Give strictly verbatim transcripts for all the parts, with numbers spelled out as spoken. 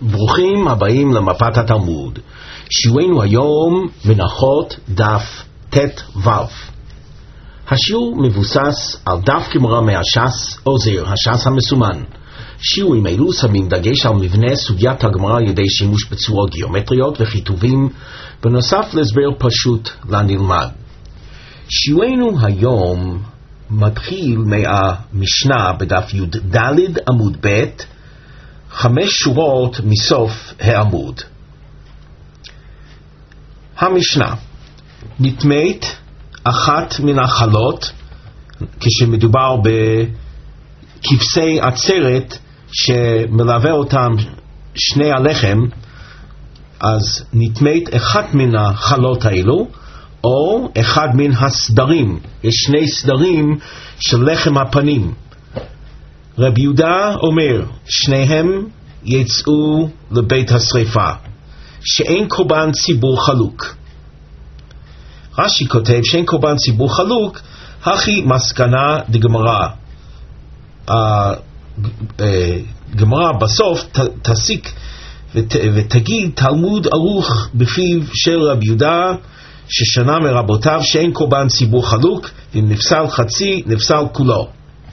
ברוכים הבאים למפת התלמוד. שיעורנו היום מנחות דף ט"ו. השיעור מבוסס על דף גמרא מהש"ס עוזר, הש"ס המסומן. שיעורים אלו שמים דגש על מבנה סוגיית הגמרא על ידי שימוש בצורות גיאומטריות וכיתובים, בנוסף להסבר פשוט לנלמד. שיעורנו היום מתחיל מהמשנה בדף י"ד עמוד ב', חמש שורות מסוף העמוד. המשנה: נטמאת אחת מן החלות, כשמדובר בכבשי עצרת שמלווה אותם שני הלחם, אז נטמאת אחת מן החלות האלו, או אחד מן הסדרים. יש שני סדרים של לחם הפנים. רבי יהודה אומר, שניהם יצאו לבית השריפה, שאין קורבן ציבור חלוק. רש"י כותב שאין קורבן ציבור חלוק, הכי מסקנה דגמרא. הגמרא בסוף תסיק ות, ותגיד תלמוד ערוך בפיו של רבי יהודה, ששנה מרבותיו שאין קורבן ציבור חלוק, אם נפסל חצי נפסל כולו.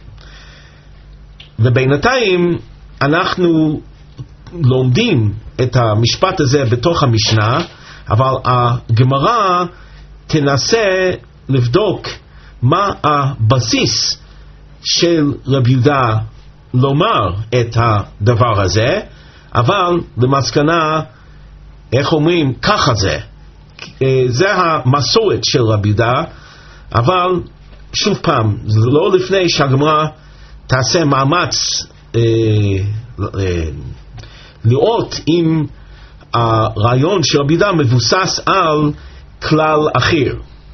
ובינתיים אנחנו לומדים את המשפט הזה בתוך המשנה, אבל הגמרא תנסה לבדוק מה הבסיס של רבי יהודה לומר את הדבר הזה, אבל למסקנה, איך אומרים, ככה זה. זה המסורת של רבי יהודה, אבל שוב פעם, זה לא לפני שהגמרא תעשה מאמץ אה, אה, לראות אם הרעיון של רבי יהודה מבוסס על כלל אחר.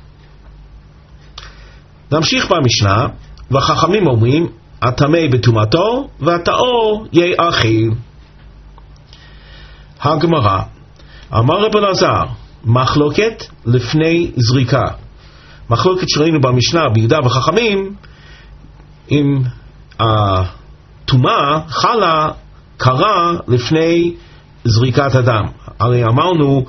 נמשיך במשנה, והחכמים אומרים, הטמא בטומאתו והטהור יאכיל. הגמרא, אמר רבי אלעזר, מחלוקת לפני זריקה. מחלוקת שראינו במשנה רבי יהודה וחכמים, אם הטומאה חלה קרה לפני זריקת הדם. הרי אמרנו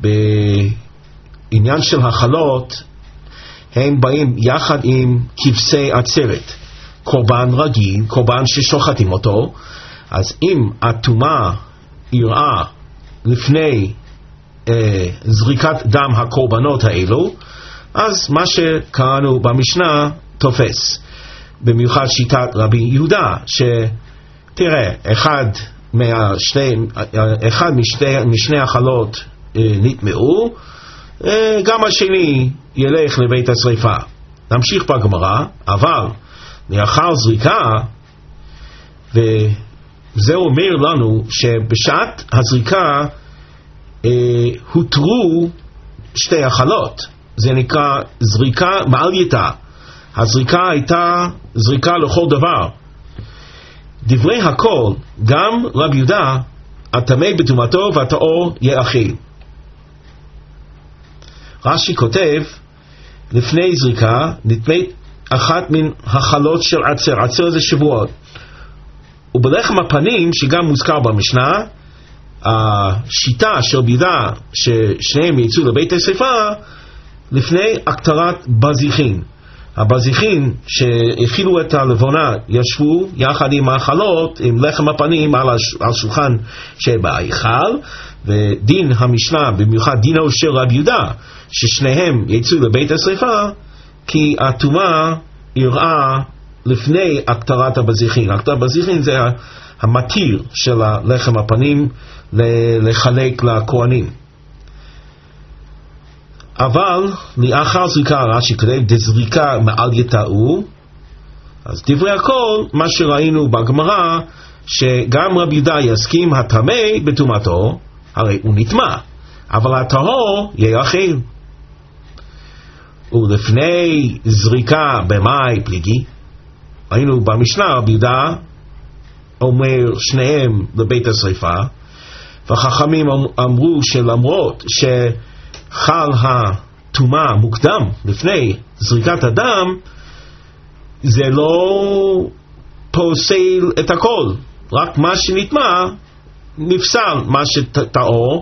בעניין של החלות, הם באים יחד עם כבשי עצרת, קורבן רגיל, קורבן ששוחטים אותו. אז אם הטומאה אירעה לפני אה, זריקת דם הקורבנות האלו, אז מה שקראנו במשנה תופס. במיוחד שיטת רבי יהודה, שתראה, אחד, מהשני, אחד משני, משני החלות אה, נטמעו, אה, גם השני ילך לבית השריפה. נמשיך בגמרא, אבל לאחר זריקה, וזה אומר לנו שבשעת הזריקה אה, הותרו שתי החלות. זה נקרא זריקה מעלייתא. הזריקה הייתה זריקה לכל דבר. דברי הכל, גם רבי יהודה, הטמא בטומאתו והטהור יאכיל. רש"י כותב, לפני זריקה נטמאת אחת מן החלות של עצר. עצר זה שבועות. ובלחם הפנים, שגם מוזכר במשנה, השיטה של רבי יהודה ששניהם יצאו לבית השריפה לפני הקטרת בזיחין. הבזיחין שהכילו את הלבונה ישבו יחד עם החלות, עם לחם הפנים על השולחן שבהיכל, ודין המשנה, במיוחד דינו של רבי יהודה, ששניהם יצאו לבית השריפה, כי הטומאה אירעה לפני הקטרת הבזיחין. הקטרת הבזיחין זה המתיר של לחם הפנים לחלק לכהנים. אבל לאחר זריקה, רש"י כותב, דזריקה מעלייתא הוא. אז דברי הכל, מה שראינו בגמרא, שגם רבי יהודה יסכים הטמא בטומאתו, הרי הוא נטמא, אבל הטהור יאכיל. ולפני זריקה במאי פליגי, היינו במשנה רבי יהודה אומר שניהם לבית השריפה, והחכמים אמרו שלמרות ש חל הטומאה מוקדם לפני זריקת הדם, זה לא פוסל את הכל, רק מה שנטמע נפסל מה שטהור,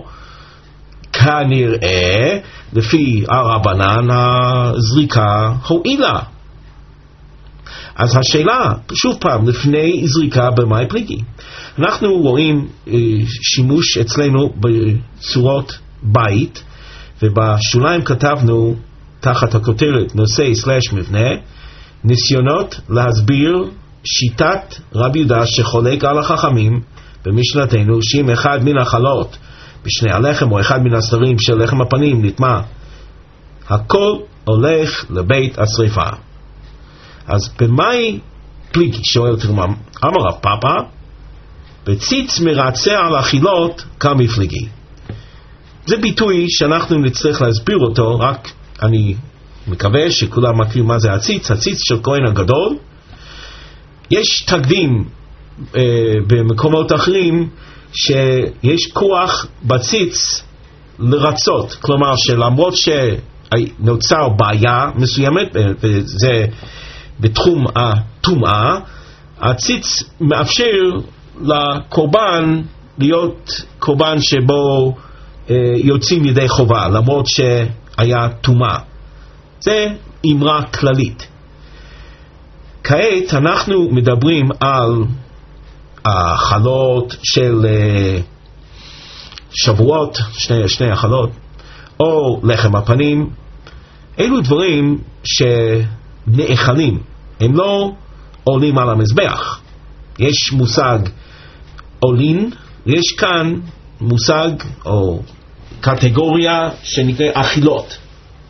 כנראה לפי הרבנן הזריקה הועילה. אז השאלה, שוב פעם, לפני זריקה במאי פליגי, אנחנו רואים אה, שימוש אצלנו בצורות בית, ובשוליים כתבנו תחת הכותרת נושא סלש מבנה, ניסיונות להסביר שיטת רבי יהודה שחולק על החכמים במשנתנו, שאם אחד מן החלות בשני הלחם או אחד מן הסתרים של לחם הפנים נטמע, הכל הולך לבית השריפה. אז במאי פליגי, שואל תרמם, אמר רב פאפא, בציץ מרצה על אכילות כמפליגי. זה ביטוי שאנחנו נצטרך להסביר אותו, רק אני מקווה שכולם מכירים מה זה הציץ. הציץ של כהן הגדול, יש תקדים אה, במקומות אחרים שיש כוח בציץ לרצות, כלומר שלמרות שנוצר בעיה מסוימת, וזה בתחום הטומאה, הציץ מאפשר לקורבן להיות קורבן שבו אה, יוצאים ידי חובה, למרות שהיה טומאה. זה אמרה כללית. כעת אנחנו מדברים על החלות של אה, שבועות, שני, שני החלות, או לחם הפנים. אלו דברים שנאכלים, הם לא עולים על המזבח. יש מושג עולין, יש כאן מושג או קטגוריה שנקרא אכילות.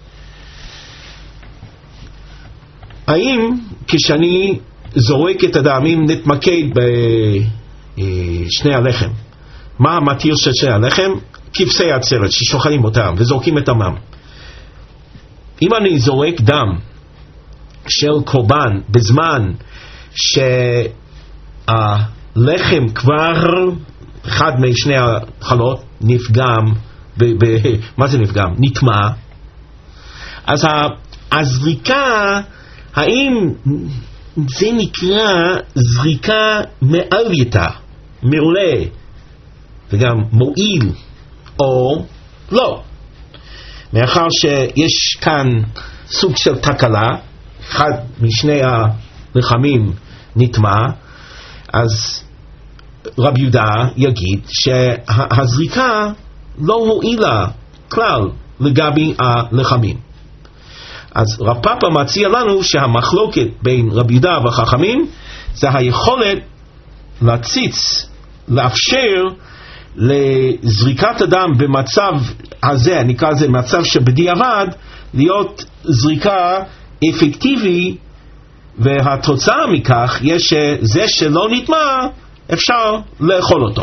האם כשאני זורק את הדם, אם נתמקד בשני הלחם, מה המתיר של שני הלחם? כבשי עצרת ששוחלים אותם וזורקים את דמם. אם אני זורק דם של קורבן בזמן שהלחם כבר אחד משני החלות נפגם, ב- ב- מה זה נפגם? נטמע. אז הזריקה, האם זה נקרא זריקה מעלייתא, מעולה וגם מועיל, או לא? מאחר שיש כאן סוג של תקלה, אחד משני הלחמים נטמע, אז רבי יהודה יגיד שהזריקה לא הועילה כלל לגבי הלחמים. אז רב פאפא מציע לנו שהמחלוקת בין רבי יהודה והחכמים זה היכולת להציץ, לאפשר לזריקת הדם במצב הזה, נקרא לזה מצב שבדיעבד, להיות זריקה אפקטיבי, והתוצאה מכך יש שזה שלא נטמע אפשר לאכול אותו.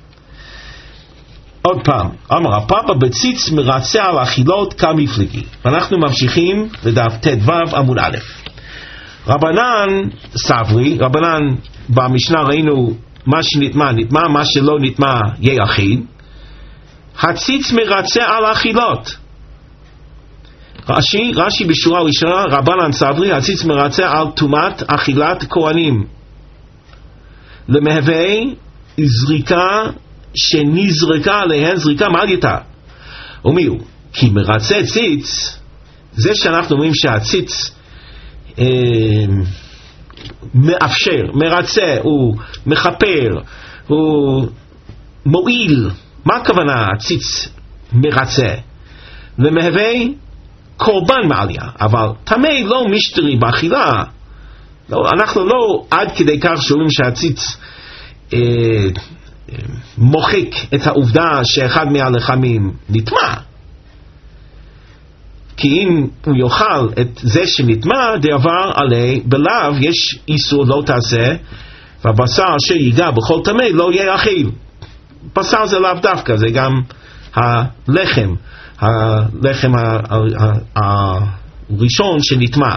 עוד פעם, אמר רב פאפא, בציץ מרצה על אכילות כמפליגי. אנחנו ממשיכים לדף ט"ו עמוד א'. רבנן סברי, רבנן במשנה ראינו מה שנטמע נטמע, מה שלא נטמע יהיה אכיל. הציץ מרצה על אכילות. רש"י, רש"י בשורה ראשונה, רבנן סברי, הציץ מרצה על טומאת אכילת כהנים, למהווה זריקה שנזרקה עליהן זריקה מעלייתא. ומיהו? כי מרצה ציץ, זה שאנחנו אומרים שהציץ אה, מאפשר, מרצה, הוא מחפר, הוא מועיל. מה הכוונה הציץ מרצה? למהווה קורבן מעליה, אבל טמא לא משתרי באכילה. לא, אנחנו לא עד כדי כך שאומרים שהציץ אה, אה, מוחק את העובדה שאחד מהלחמים נטמע. כי אם הוא יאכל את זה שנטמע, דבר עלי בלאו יש איסור לא תעשה, והבשר אשר ייגע בכל טמא לא יהיה אכיל. בשר זה לאו דווקא, זה גם הלחם, הלחם הראשון שנטמע.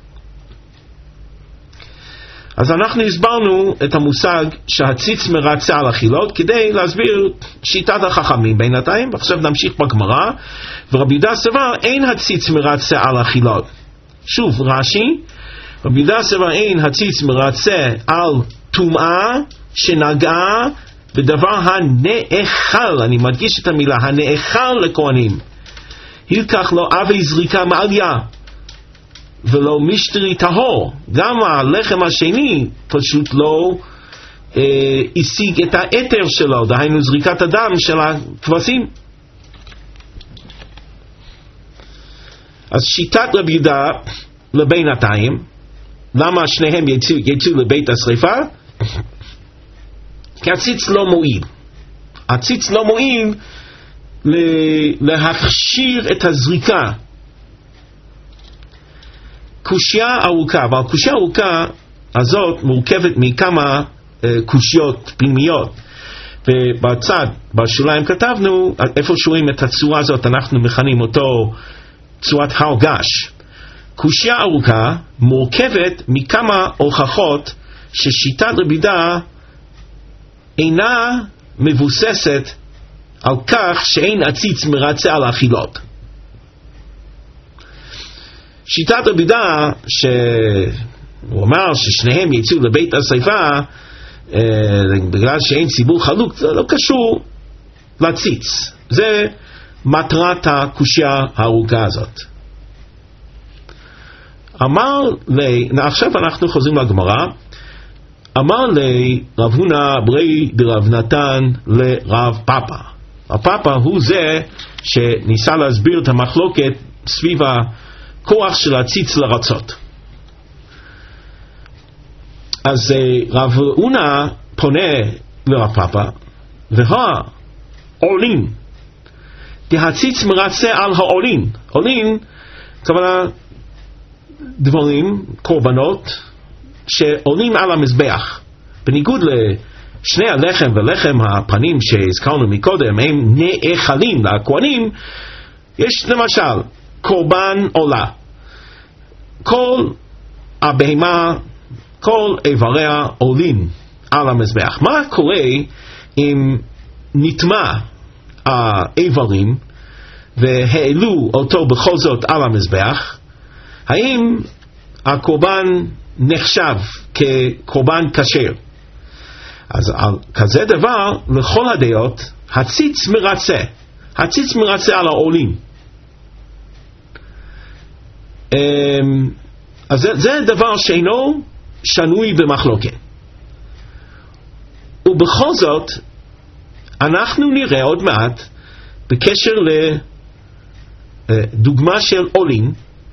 אז אנחנו הסברנו את המושג שהציץ מרצה על אכילות כדי להסביר שיטת החכמים בינתיים. עכשיו נמשיך בגמרא, ורבי יהודה סבר אין הציץ מרצה על אכילות. שוב רש"י, רבי יהודה סבר אין הציץ מרצה על טומאה שנגעה בדבר הנאכל, אני מדגיש את המילה, הנאכל לכהנים, הלקח לו אבי זריקה מעליה, ולא משטרי טהור. גם הלחם השני פשוט לא אה, השיג את האתר שלו, דהיינו זריקת הדם של הכבשים. אז שיטת רבי יהודה לבינתיים, למה שניהם יצאו, יצאו לבית השריפה? כי הציץ לא מועיל. הציץ לא מועיל להכשיר את הזריקה. קושיה ארוכה, והקושיה הארוכה הזאת מורכבת מכמה uh, קושיות פנימיות. ובצד, בשוליים כתבנו, איפה שרואים את הצורה הזאת, אנחנו מכנים אותו צורת הר געש. קושיה ארוכה מורכבת מכמה הוכחות ששיטת רבי יהודה אינה מבוססת על כך שאין עציץ מרצה על האכילות. שיטת רבי יהודה, שהוא אמר ששניהם יצאו לבית השריפה אה, בגלל שאין ציבור חלוק, זה לא קשור לציץ. זה מטרת הקושיה הארוכה הזאת. אמר לי, עכשיו אנחנו חוזרים לגמרא, אמר לי רב הונא ברי דרב נתן לרב פאפא. הפאפא הוא זה שניסה להסביר את המחלוקת סביב הכוח של הציץ לרצות. אז רב הונא פונה לרב פאפא, והעולין, דהציץ מרצה על העולין. עולין, כוונה דברים, קורבנות, שעולים על המזבח. בניגוד לשני הלחם ולחם הפנים שהזכרנו מקודם, הם נאכלים לכהנים, יש למשל קורבן עולה. כל הבהמה, כל איבריה עולים על המזבח. מה קורה אם נטמע האיברים והעלו אותו בכל זאת על המזבח? האם הקורבן נחשב כקורבן כשר? אז על כזה דבר, לכל הדעות, הציץ מרצה. הציץ מרצה על העולים. אז זה, זה דבר שאינו שנוי במחלוקת. ובכל זאת, אנחנו נראה עוד מעט, בקשר לדוגמה של עולים,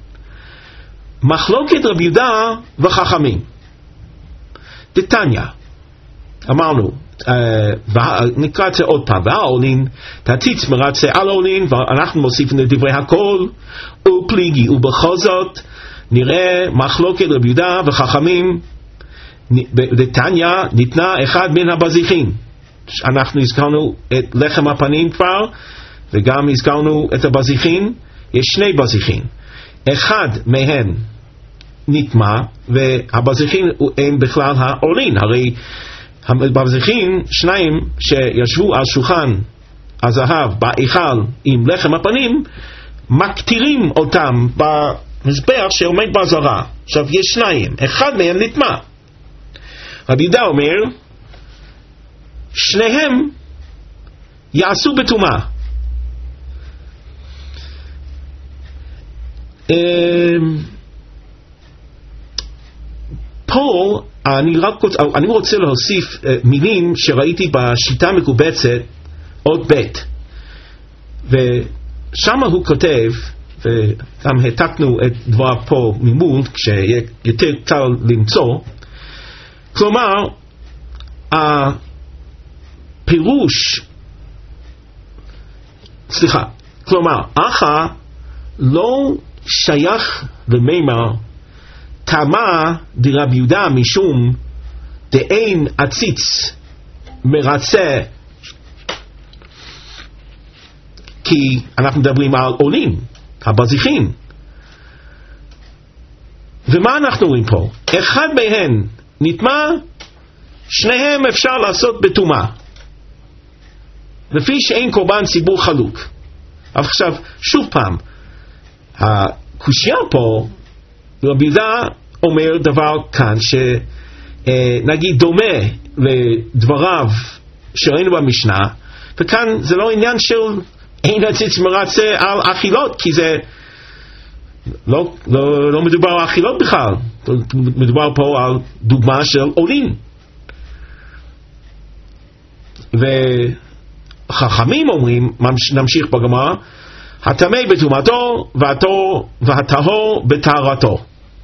מחלוקת רבי יהודה וחכמים. דתניא, אמרנו, נקרא את זה עוד פעם, והעולין, תציץ מרצה על העולין, ואנחנו מוסיפים לדברי הכל, ופליגי, ובכל זאת, נראה מחלוקת רבי יהודה וחכמים. דתניא, ניתנה אחד מן הבזיחים. אנחנו הזכרנו את לחם הפנים כבר, וגם הזכרנו את הבזיחים. יש שני בזיחים. אחד מהם נטמע, והבזיחים הם בכלל העולין. הרי הבזיחים, שניים שישבו על שולחן הזהב בהיכל עם לחם הפנים, מקטירים אותם במזבח שעומד בעזרה. עכשיו יש שניים, אחד מהם נטמע. רבי יהודה אומר, שניהם יעשו בטומאה. פה אני רק רוצה, אני רוצה להוסיף מילים שראיתי בשיטה מקובצת עוד בית, ושם הוא כותב, וגם העתקנו את דבר פה ממול כשיהיה יותר קל למצוא. כלומר, הפירוש, סליחה, כלומר, אחא לא שייך למימר תמה דרבי יהודה משום דאין עציץ מרצה, כי אנחנו מדברים על עולים, הבזיחים. ומה אנחנו רואים פה? אחד מהם נטמע, שניהם אפשר לעשות בטומאה, לפי שאין קורבן ציבור חלוק. עכשיו, שוב פעם, הקושיה פה, רבי יהודה אומר דבר כאן שנגיד דומה לדבריו שראינו במשנה, וכאן זה לא עניין של אין הציץ מרצה על אכילות, כי זה לא, לא, לא מדובר על אכילות בכלל, מדובר פה על דוגמה של עולים. וחכמים אומרים, נמשיך בגמרא, הטמא בטומאתו והטהור בטהרתו.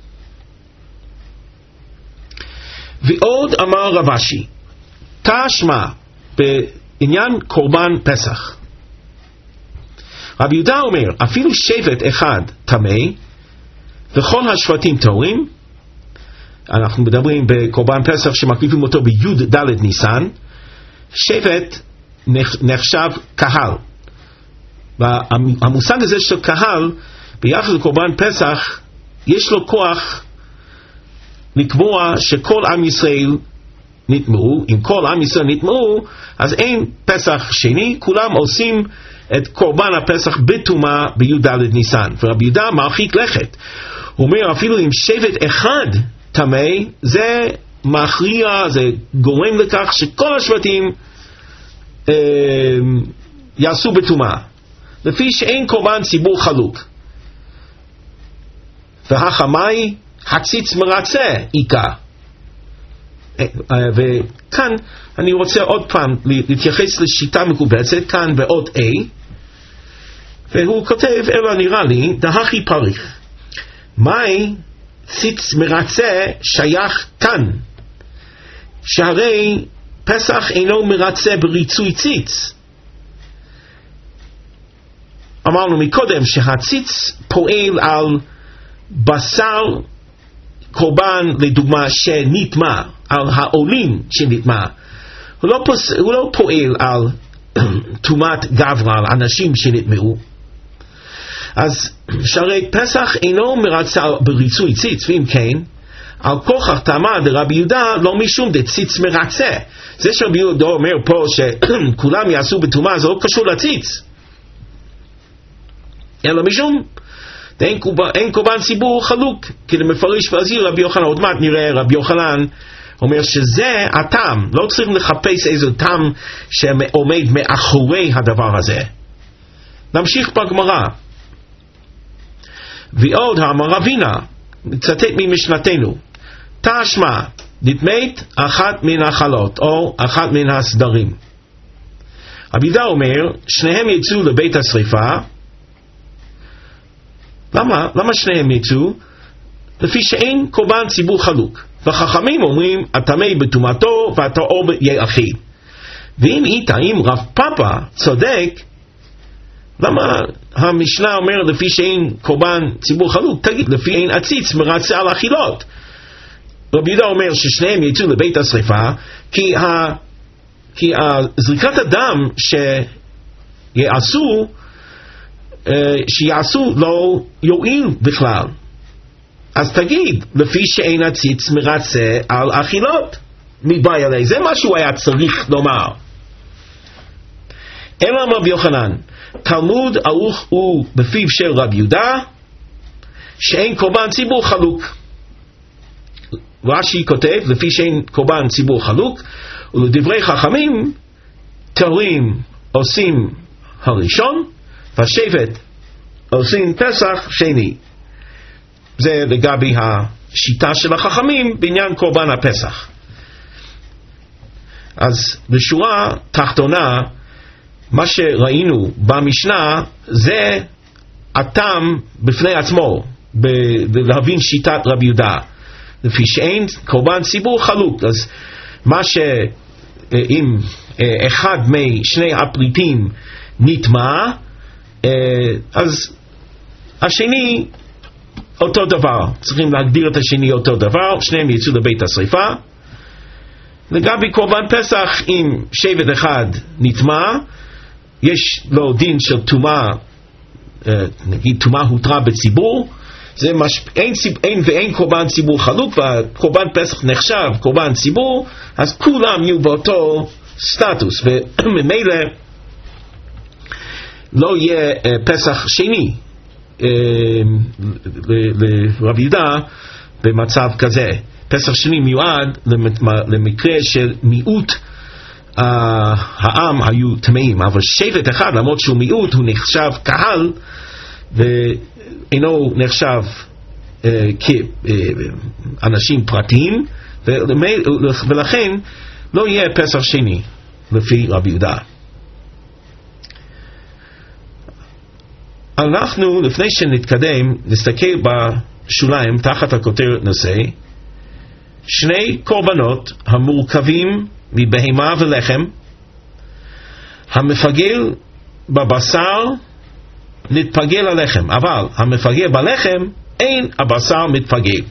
ועוד אמר רב אשי, תשמע בעניין קורבן פסח. רבי יהודה אומר, אפילו שבט אחד טמא וכל השבטים טהורים, אנחנו מדברים בקורבן פסח שמקריבים אותו בי' ד' ניסן, שבט נחשב קהל. והמושג הזה של קהל ביחס לקורבן פסח יש לו כוח לקבוע שכל עם ישראל נטמעו. אם כל עם ישראל נטמעו, אז אין פסח שני, כולם עושים את קורבן הפסח בטומאה בי' ד' ניסן. ורבי יהודה מרחיק לכת, הוא אומר אפילו אם שבט אחד טמא, זה מכריע, זה גורם לכך שכל השבטים אה, יעשו בטומאה, לפי שאין קורבן ציבור חלוק. והחמאי הציץ מרצה עיקה. וכאן אני רוצה עוד פעם להתייחס לשיטה מקובצת, כאן באות A, והוא כותב, אלא נראה לי, דהכי פריך. מהי ציץ מרצה שייך כאן? שהרי פסח אינו מרצה בריצוי ציץ. אמרנו מקודם שהציץ פועל על בשר קורבן, לדוגמה, שנטמע, על העולים שנטמע. הוא לא, פוס, הוא לא פועל על תומת גברה, על אנשים שנטמעו. אז שהרי פסח אינו מרצה בריצוי ציץ, ואם כן, על כוכך טעמה דרבי יהודה לא משום דציץ מרצה. זה שרבי יהודה אומר פה שכולם יעשו בטומאה, זה לא קשור לציץ, אלא משום אין קורבן ציבור חלוק, כי למפרש ועזיר רבי יוחנן. עוד מעט נראה רבי יוחנן אומר שזה הטעם, לא צריכים לחפש איזה טעם שעומד מאחורי הדבר הזה. נמשיך בגמרא. ועוד אמר רבינה, נצטט ממשנתנו, תשמע נטמאת אחת מן החלות או אחת מן הסדרים. רבי יהודה אומר שניהם יצאו לבית השריפה. למה? למה שניהם יצאו? לפי שאין קורבן ציבור חלוק. והחכמים אומרים הטמא בטומאתו והטהור יאכיל. ואם איתה, אם רב פאפא צודק, למה המשנה אומר לפי שאין קורבן ציבור חלוק? תגיד, לפי אין עציץ מרצה על אכילות. רבי יהודה אומר ששניהם יצאו לבית השריפה, כי, ה, כי זריקת הדם שיעשו, שיעשו לא יועיל בכלל. אז תגיד, לפי שאין עציץ מרצה על אכילות, מבעי עלי. זה מה שהוא היה צריך לומר. אלא רבי יוחנן, תלמוד ערוך הוא בפיו של רבי יהודה, שאין קורבן ציבור חלוק. רש"י כותב, לפי שאין קורבן ציבור חלוק, ולדברי חכמים, טהורים עושים הראשון, והשבט עושים פסח שני. זה לגבי השיטה של החכמים בעניין קורבן הפסח. אז בשורה תחתונה, מה שראינו במשנה זה הטעם בפני עצמו, להבין שיטת רבי יהודה, לפי שאין קורבן ציבור חלוק. אז מה שאם אחד משני הפריטים נטמע, אז השני אותו דבר, צריכים להגדיר את השני אותו דבר, שניהם יצאו לבית השריפה. לגבי קורבן פסח, אם שבט אחד נטמע, יש לו דין של תומה, נגיד תומה הותרה בציבור, זה מש... אין, אין ואין קורבן ציבור חלוק, והקורבן פסח נחשב קורבן ציבור, אז כולם יהיו באותו סטטוס, וממילא לא יהיה פסח שני לרבי יהודה במצב כזה. פסח שני מיועד למקרה של מיעוט uh, העם היו טמאים, אבל שבט אחד, למרות שהוא מיעוט, הוא נחשב קהל, ואינו נחשב uh, כאנשים פרטיים, ולכן לא יהיה פסח שני, לפי רבי יהודה. אנחנו, לפני שנתקדם, נסתכל בשוליים, תחת הכותרת נושא, שני קורבנות המורכבים מבהמה ולחם, המפגל בבשר נתפגל הלחם, אבל המפגל בלחם אין הבשר מתפגל.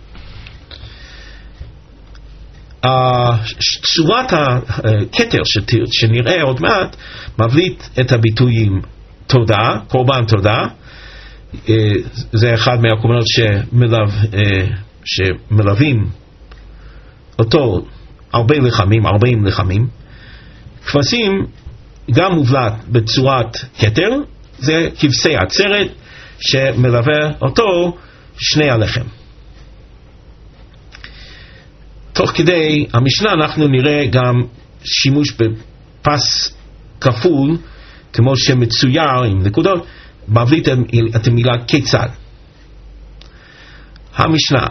צורת הכתר שנראה עוד מעט מבליט את הביטויים תודה, קורבן תודה, זה אחד מהקורבנות שמלו, שמלווים אותו הרבה לחמים, ארבעים לחמים. כבשים גם מובלט בצורת כתר, זה כבשי עצרת שמלווה אותו שני הלחם. תוך כדי המשנה אנחנו נראה גם שימוש בפס כפול, כמו שמצויר עם נקודות, מבליט את המילה כיצד. המשנה,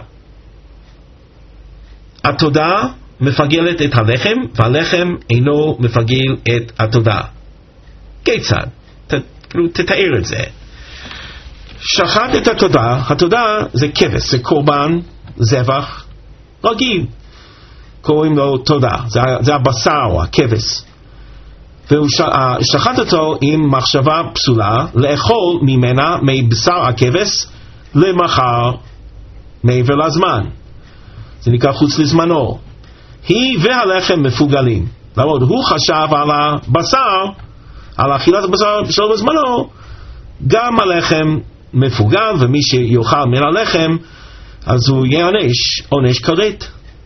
התודה מפגלת את הלחם, והלחם אינו מפגל את התודה. כיצד? ת, תתאר את זה. שחט את התודה, התודה זה כבש, זה קורבן, זבח, רגיל. קוראים לו תודה, זה, זה הבשר או הכבש. והוא שחט אותו עם מחשבה פסולה, לאכול ממנה, מבשר הכבש, למחר, מעבר לזמן. זה נקרא חוץ לזמנו. היא והלחם מפוגלים. למרות, הוא חשב על הבשר, על אכילת הבשר שלו בזמנו, גם הלחם מפוגל, ומי שיאכל מן הלחם, אז הוא יענש עונש כרת.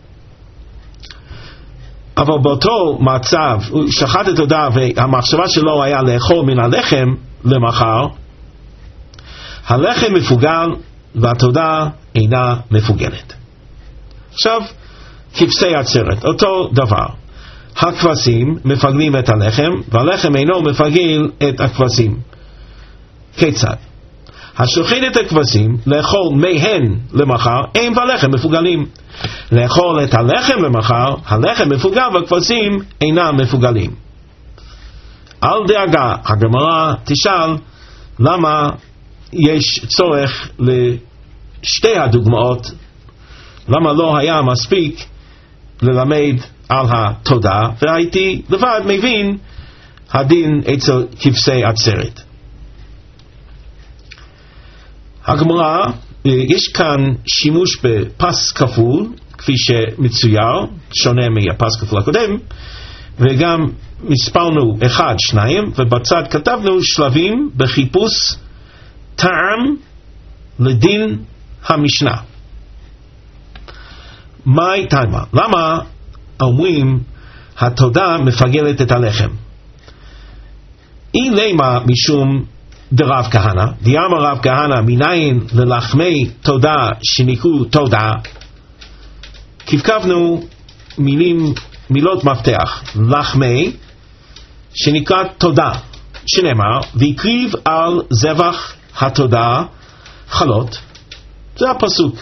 אבל באותו מצב, הוא שחט את תודה, והמחשבה שלו היה לאכול מן הלחם למחר, הלחם מפוגל, והתודה אינה מפוגלת. עכשיו, כבשי עצרת, אותו דבר. הכבשים מפגלים את הלחם, והלחם אינו מפגל את הכבשים. כיצד? השוחט את הכבשים, לאכול מהן למחר, אין והלחם מפוגלים. לאכול את הלחם למחר, הלחם מפוגל והכבשים אינם מפוגלים. אל דאגה, הגמרא תשאל, למה יש צורך לשתי הדוגמאות, למה לא היה מספיק ללמד על התודה, והייתי לבד מבין הדין אצל כבשי עצרת. הגמרא, יש כאן שימוש בפס כפול, כפי שמצויר, שונה מהפס כפול הקודם, וגם מספרנו אחד, שניים, ובצד כתבנו שלבים בחיפוש טעם לדין המשנה. מהי טעמה? למה אומרים התודה מפגלת את הלחם? אי למה משום דרב כהנא, דיאמר רב כהנא, מניין ללחמי תודה שנקראו תודה, כבקבנו מילים, מילות מפתח, לחמי שנקרא תודה, שנאמר, והקריב על זבח התודה חלות. זה הפסוק.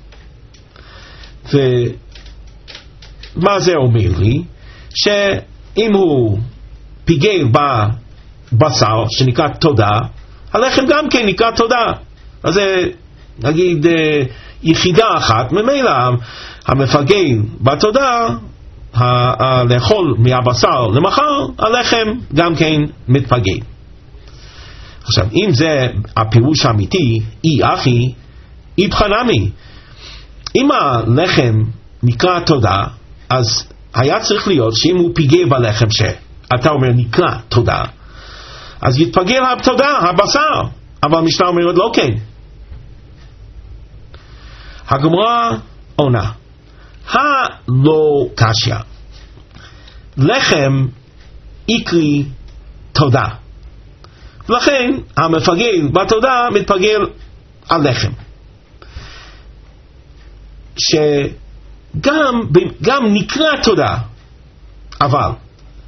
ומה זה אומר לי? שאם הוא פיגל בבשר שנקרא תודה, הלחם גם כן נקרא תודה. אז זה נגיד יחידה אחת, ממילא המפגל בתודה, לאכול מהבשר למחר, הלחם גם כן מתפגל. עכשיו, אם זה הפירוש האמיתי, אי אחי, אי בחנמי. אם הלחם נקרא תודה, אז היה צריך להיות שאם הוא פיגל בלחם שאתה אומר נקרא תודה, אז יתפגל התודה, הבשר. אבל המשנה אומרת לא כן. הגמרא עונה, הלא קשיא, לחם יקרי תודה, ולכן המפגל בתודה מתפגל על לחם, שגם גם נקרא תודה, אבל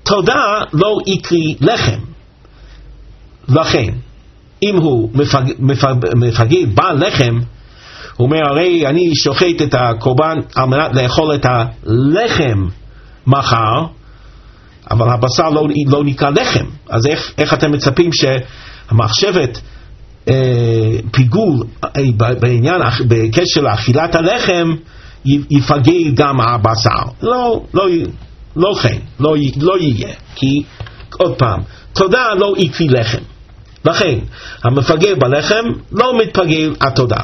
תודה לא יקרי לחם. לכן, אם הוא מפג... מפג... מפגל בעל לחם, הוא אומר, הרי אני שוחט את הקורבן על מנת לאכול את הלחם מחר, אבל הבשר לא, לא נקרא לחם. אז איך, איך אתם מצפים שהמחשבת אה, פיגול אה, בעניין, בקשר לאכילת הלחם, יפגל גם הבשר? לא, לא, לא כן, לא, לא יהיה. כי, עוד פעם, תודה לא יקרי לחם. לכן, המפגל בלחם לא מתפגל התודה.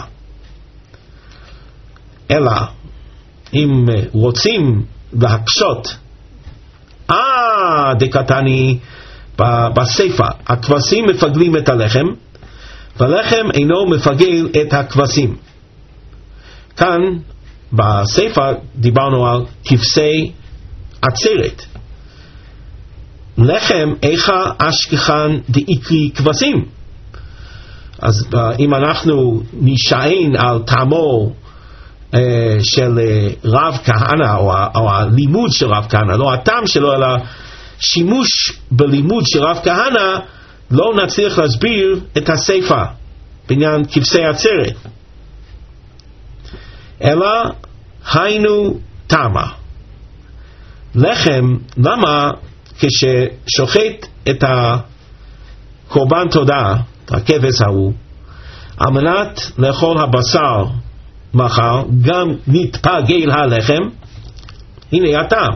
אלא, אם רוצים להקשות, אה, דקתני, בספר, הכבשים מפגלים את הלחם, והלחם אינו מפגל את הכבשים. כאן, בספר, דיברנו על כבשי עצרת. לחם איכה אשכחן דאיקרי כבשים. אז אם אנחנו נשען על טעמו uh, של uh, רב כהנא, או, או הלימוד של רב כהנא, לא הטעם שלו, אלא שימוש בלימוד של רב כהנא, לא נצליח להסביר את הספר בעניין כבשי עצרת. אלא היינו טעמה. לחם, למה כששוחט את הקורבן תודה, את הכבש ההוא, על מנת לאכול הבשר מחר, גם נתפגל הלחם? הנה הטעם.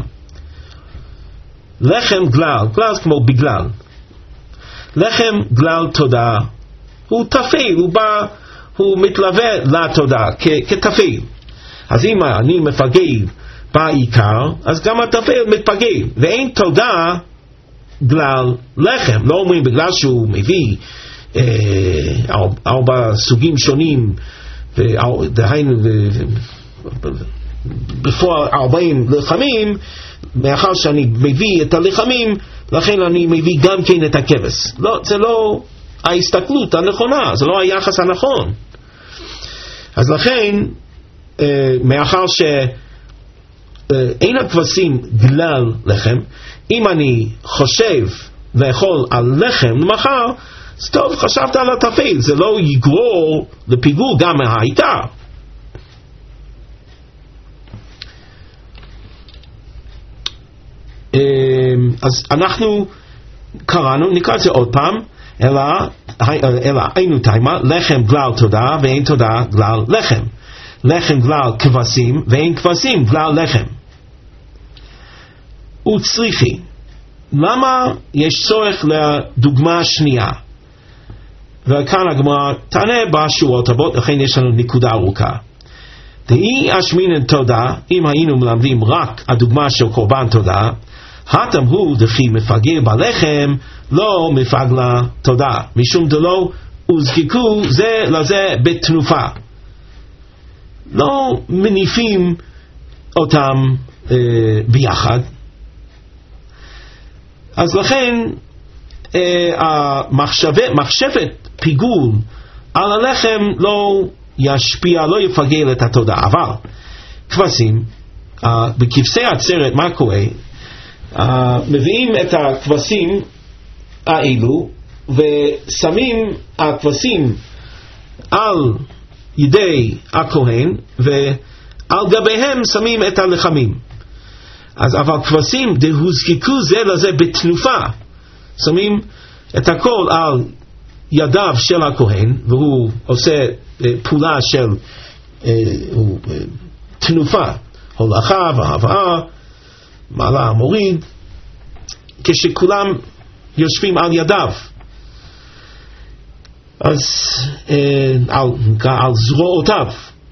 לחם גלל, גלל כמו בגלל. לחם גלל תודה, הוא תפיל, הוא בא, הוא מתלווה לתודה כתפיל. אז אם אני מפגל בעיקר, אז גם התפיל מתפגל, ואין תודה גלל לחם. לא אומרים בגלל שהוא מביא אה, ארבע סוגים שונים, דהיינו בפועל ארבעים לחמים, מאחר שאני מביא את הלחמים, לכן אני מביא גם כן את הכבש. לא, זה לא ההסתכלות הנכונה, זה לא היחס הנכון. אז לכן, אה, מאחר ש אין הכבשים גלל לחם, אם אני חושב לאכול על לחם למחר, אז טוב, חשבת על התפיל, זה לא יגרור לפיגול גם מהעיקר. אז אנחנו קראנו, נקרא את זה עוד פעם, אלא, אלא היינו תימה, לחם גלל תודה ואין תודה גלל לחם. לחם גלל כבשים ואין כבשים גלל לחם. וצריכי, למה יש צורך לדוגמה השנייה? וכאן הגמרא תענה בשורות הבאות, לכן יש לנו נקודה ארוכה. דאי אשמינן תודה, אם היינו מלמדים רק הדוגמה של קורבן תודה, הטם הוא דכי מפגל בלחם, לא מפגלה תודה, משום דלא וזקקו זה לזה בתנופה. לא מניפים אותם אה, ביחד. אז לכן אה, המחשבת, מחשבת פיגול על הלחם לא ישפיע, לא יפגל את התודה. אבל כבשים, אה, בכבשי עצרת מה קורה? אה, מביאים את הכבשים האלו ושמים הכבשים על ידי הכהן, ועל גביהם שמים את הלחמים. אז אבל כבשים דהוזקקו זה לזה בתנופה, שמים את הכל על ידיו של הכהן, והוא עושה פעולה של הוא, תנופה, הולכה והבאה, מעלה מוריד, כשכולם יושבים על ידיו. אז אה, על, על זרועותיו.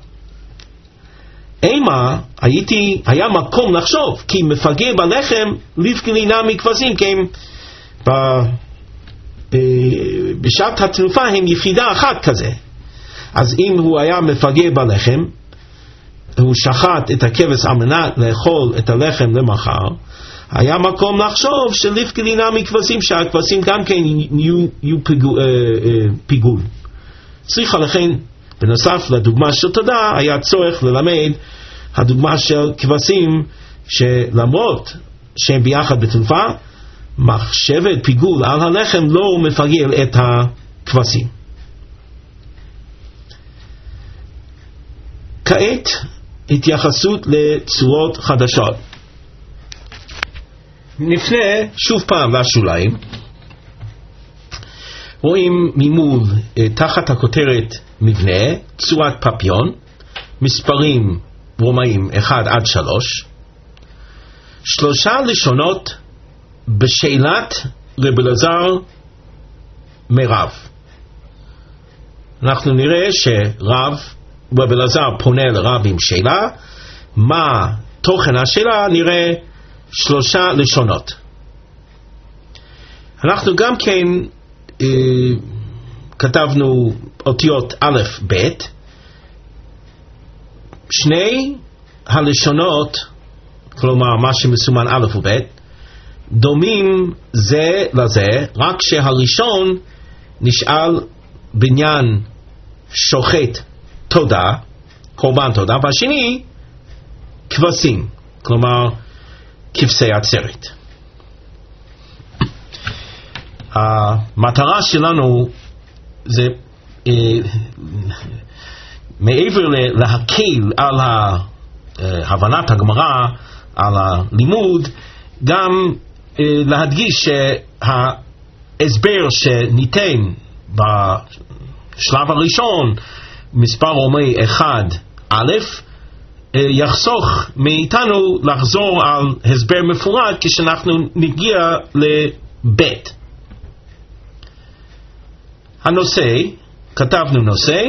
אימה, הייתי, היה מקום לחשוב, כי מפגל בלחם לפגלינה מכבשים, כי הם ב, ב, בשעת התנופה הם יחידה אחת כזה. אז אם הוא היה מפגל בלחם, הוא שחט את הכבש על מנת לאכול את הלחם למחר, היה מקום לחשוב שלפגלינה מכבשים, שהכבשים גם כן יהיו, יהיו פיגול, אה, אה, פיגול. צריכה לכן, בנוסף לדוגמה של תודה, היה צורך ללמד הדוגמה של כבשים, שלמרות שהם ביחד בתנופה, מחשבת פיגול על הלחם לא מפגל את הכבשים. כעת התייחסות לצורות חדשות. נפנה שוב פעם לשוליים. רואים ממול תחת הכותרת מבנה, צורת פפיון, מספרים רומאים אחד עד שלוש, שלושה לשונות בשאלת רבי אלעזר מרב. אנחנו נראה שרב, רבי אלעזר פונה לרב עם שאלה, מה תוכן השאלה, נראה שלושה לשונות. אנחנו גם כן אה, כתבנו אותיות א' ב', שני הלשונות, כלומר מה שמסומן א' וב', דומים זה לזה, רק שהראשון נשאל בניין שוחט תודה, קורבן תודה, והשני כבשים, כלומר כבשי עצרת. המטרה שלנו זה אה, מעבר להקל על הבנת הגמרא, על הלימוד, גם אה, להדגיש שההסבר שניתן בשלב הראשון, מספר רומי אחד א', יחסוך מאיתנו לחזור על הסבר מפורט כשאנחנו נגיע לב'. הנושא, כתבנו נושא,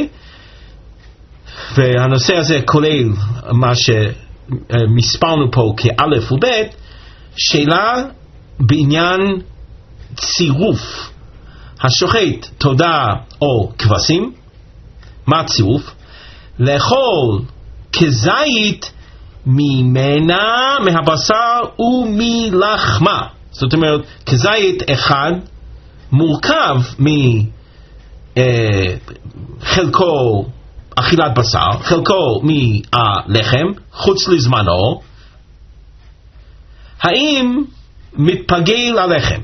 והנושא הזה כולל מה שמספרנו פה כאלף וב', שאלה בעניין צירוף השוחט תודה או כבשים. מה הצירוף? לאכול כזית ממנה, מהבשר ומלחמה. זאת אומרת, כזית אחד מורכב מחלקו אכילת בשר, חלקו מהלחם, חוץ לזמנו. האם מתפגל הלחם?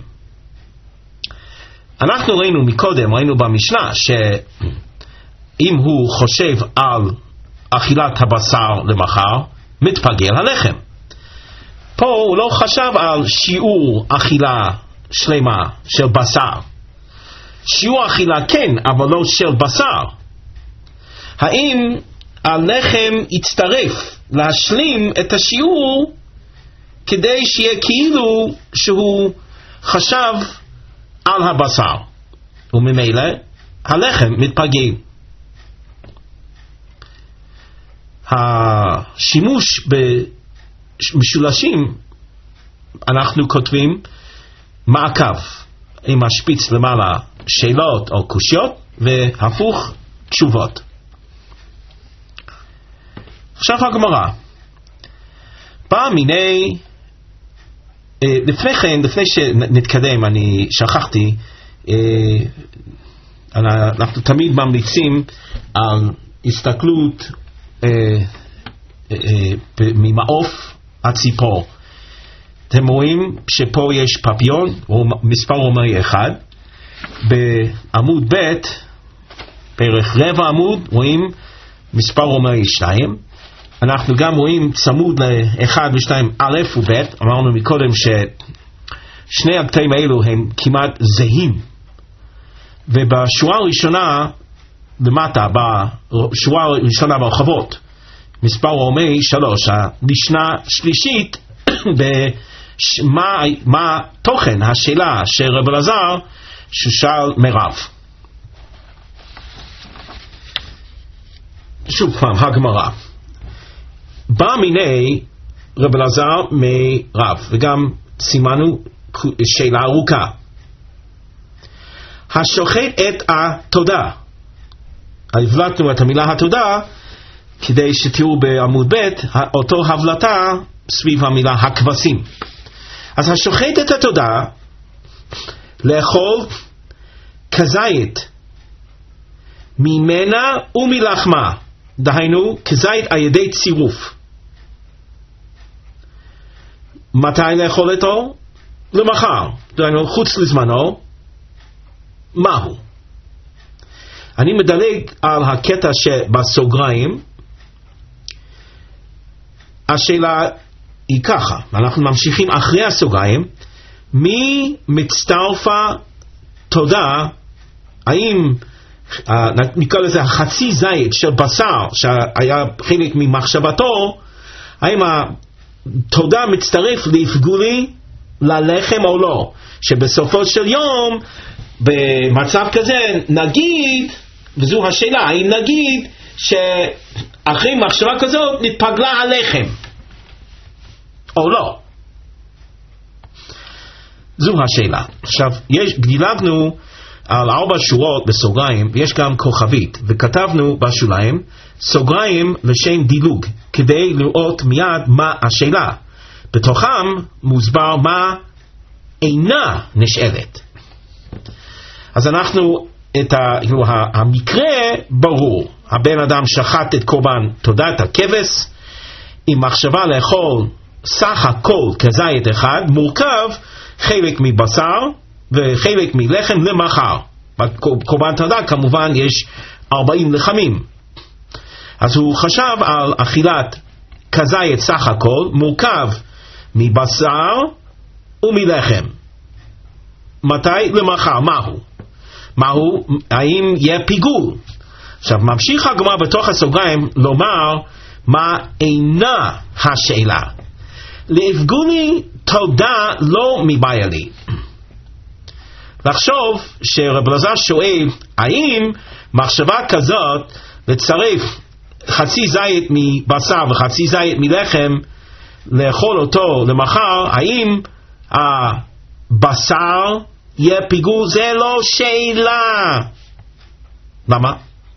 אנחנו ראינו מקודם, ראינו במשנה, שאם הוא חושב על אכילת הבשר למחר, מתפגל הלחם. פה הוא לא חשב על שיעור אכילה שלמה של בשר. שיעור אכילה כן, אבל לא של בשר. האם הלחם יצטרף להשלים את השיעור כדי שיהיה כאילו שהוא חשב על הבשר, וממילא הלחם מתפגל. השימוש במשולשים, אנחנו כותבים מעקב עם השפיץ למעלה, שאלות או קושיות, והפוך תשובות. עכשיו הגמרא בא מיני, לפני כן, לפני שנתקדם, אני שכחתי, אנחנו תמיד ממליצים על הסתכלות ממעוף הציפור. אתם רואים שפה יש פפיון, מספר רומי אחד, בעמוד ב' בערך רבע עמוד רואים מספר רומי שתיים. אנחנו גם רואים צמוד ל-אחד ו-שתיים א' וב'. אמרנו מקודם ששני הקטעים האלו הם כמעט זהים, ובשורה הראשונה למטה, בשורה הראשונה ברחבות, מספר רומי שלוש, המשנה שלישית, במה מה תוכן השאלה של רבי אלעזר ששאל מרב. שוב פעם הגמרא בא מיני רבי אלעזר מרב, וגם סימנו שאלה ארוכה. השוחט את התודה, הבלטנו את המילה התודה כדי שתראו בעמוד ב' אותו הבלטה סביב המילה הכבשים. אז השוחט את התודה לאכול כזית ממנה ומלחמה, דהיינו כזית על ידי צירוף. מתי לאכול אותו? למחר, חוץ לזמנו, מהו? אני מדלג על הקטע שבסוגריים. השאלה היא ככה, אנחנו ממשיכים אחרי הסוגריים. מי מצטרפה תודה, האם uh, נקרא לזה החצי זית של בשר שהיה חלק ממחשבתו, האם התודה מצטרף לפגולי ללחם או לא? שבסופו של יום במצב כזה נגיד, וזו השאלה, האם נגיד שאחרי מחשבה כזאת נתפגלה הלחם או לא? זו השאלה. עכשיו, יש, דילגנו על ארבע שורות בסוגריים, ויש גם כוכבית, וכתבנו בשוליים סוגריים לשם דילוג, כדי לראות מיד מה השאלה. בתוכם מוסבר מה אינה נשאלת. אז אנחנו, את ה, המקרה ברור, הבן אדם שחט את קורבן תודת הכבש, עם מחשבה לאכול סך הכל כזית אחד, מורכב חלק מבשר וחלק מלחם למחר. בקורבן תודה כמובן יש ארבעים לחמים. אז הוא חשב על אכילת כזית סך הכל, מורכב מבשר ומלחם. מתי? למחר. מהו? מהו? האם יהיה פיגול? עכשיו ממשיך הגמרא בתוך הסוגריים לומר מה אינה השאלה. להפגולי תודה לא מבעיה לי. לחשוב שרב אלעזר שואל האם מחשבה כזאת לצרף חצי זית מבשר וחצי זית מלחם לאכול אותו למחר, האם הבשר יהיה פיגול? זה לא שאלה. למה?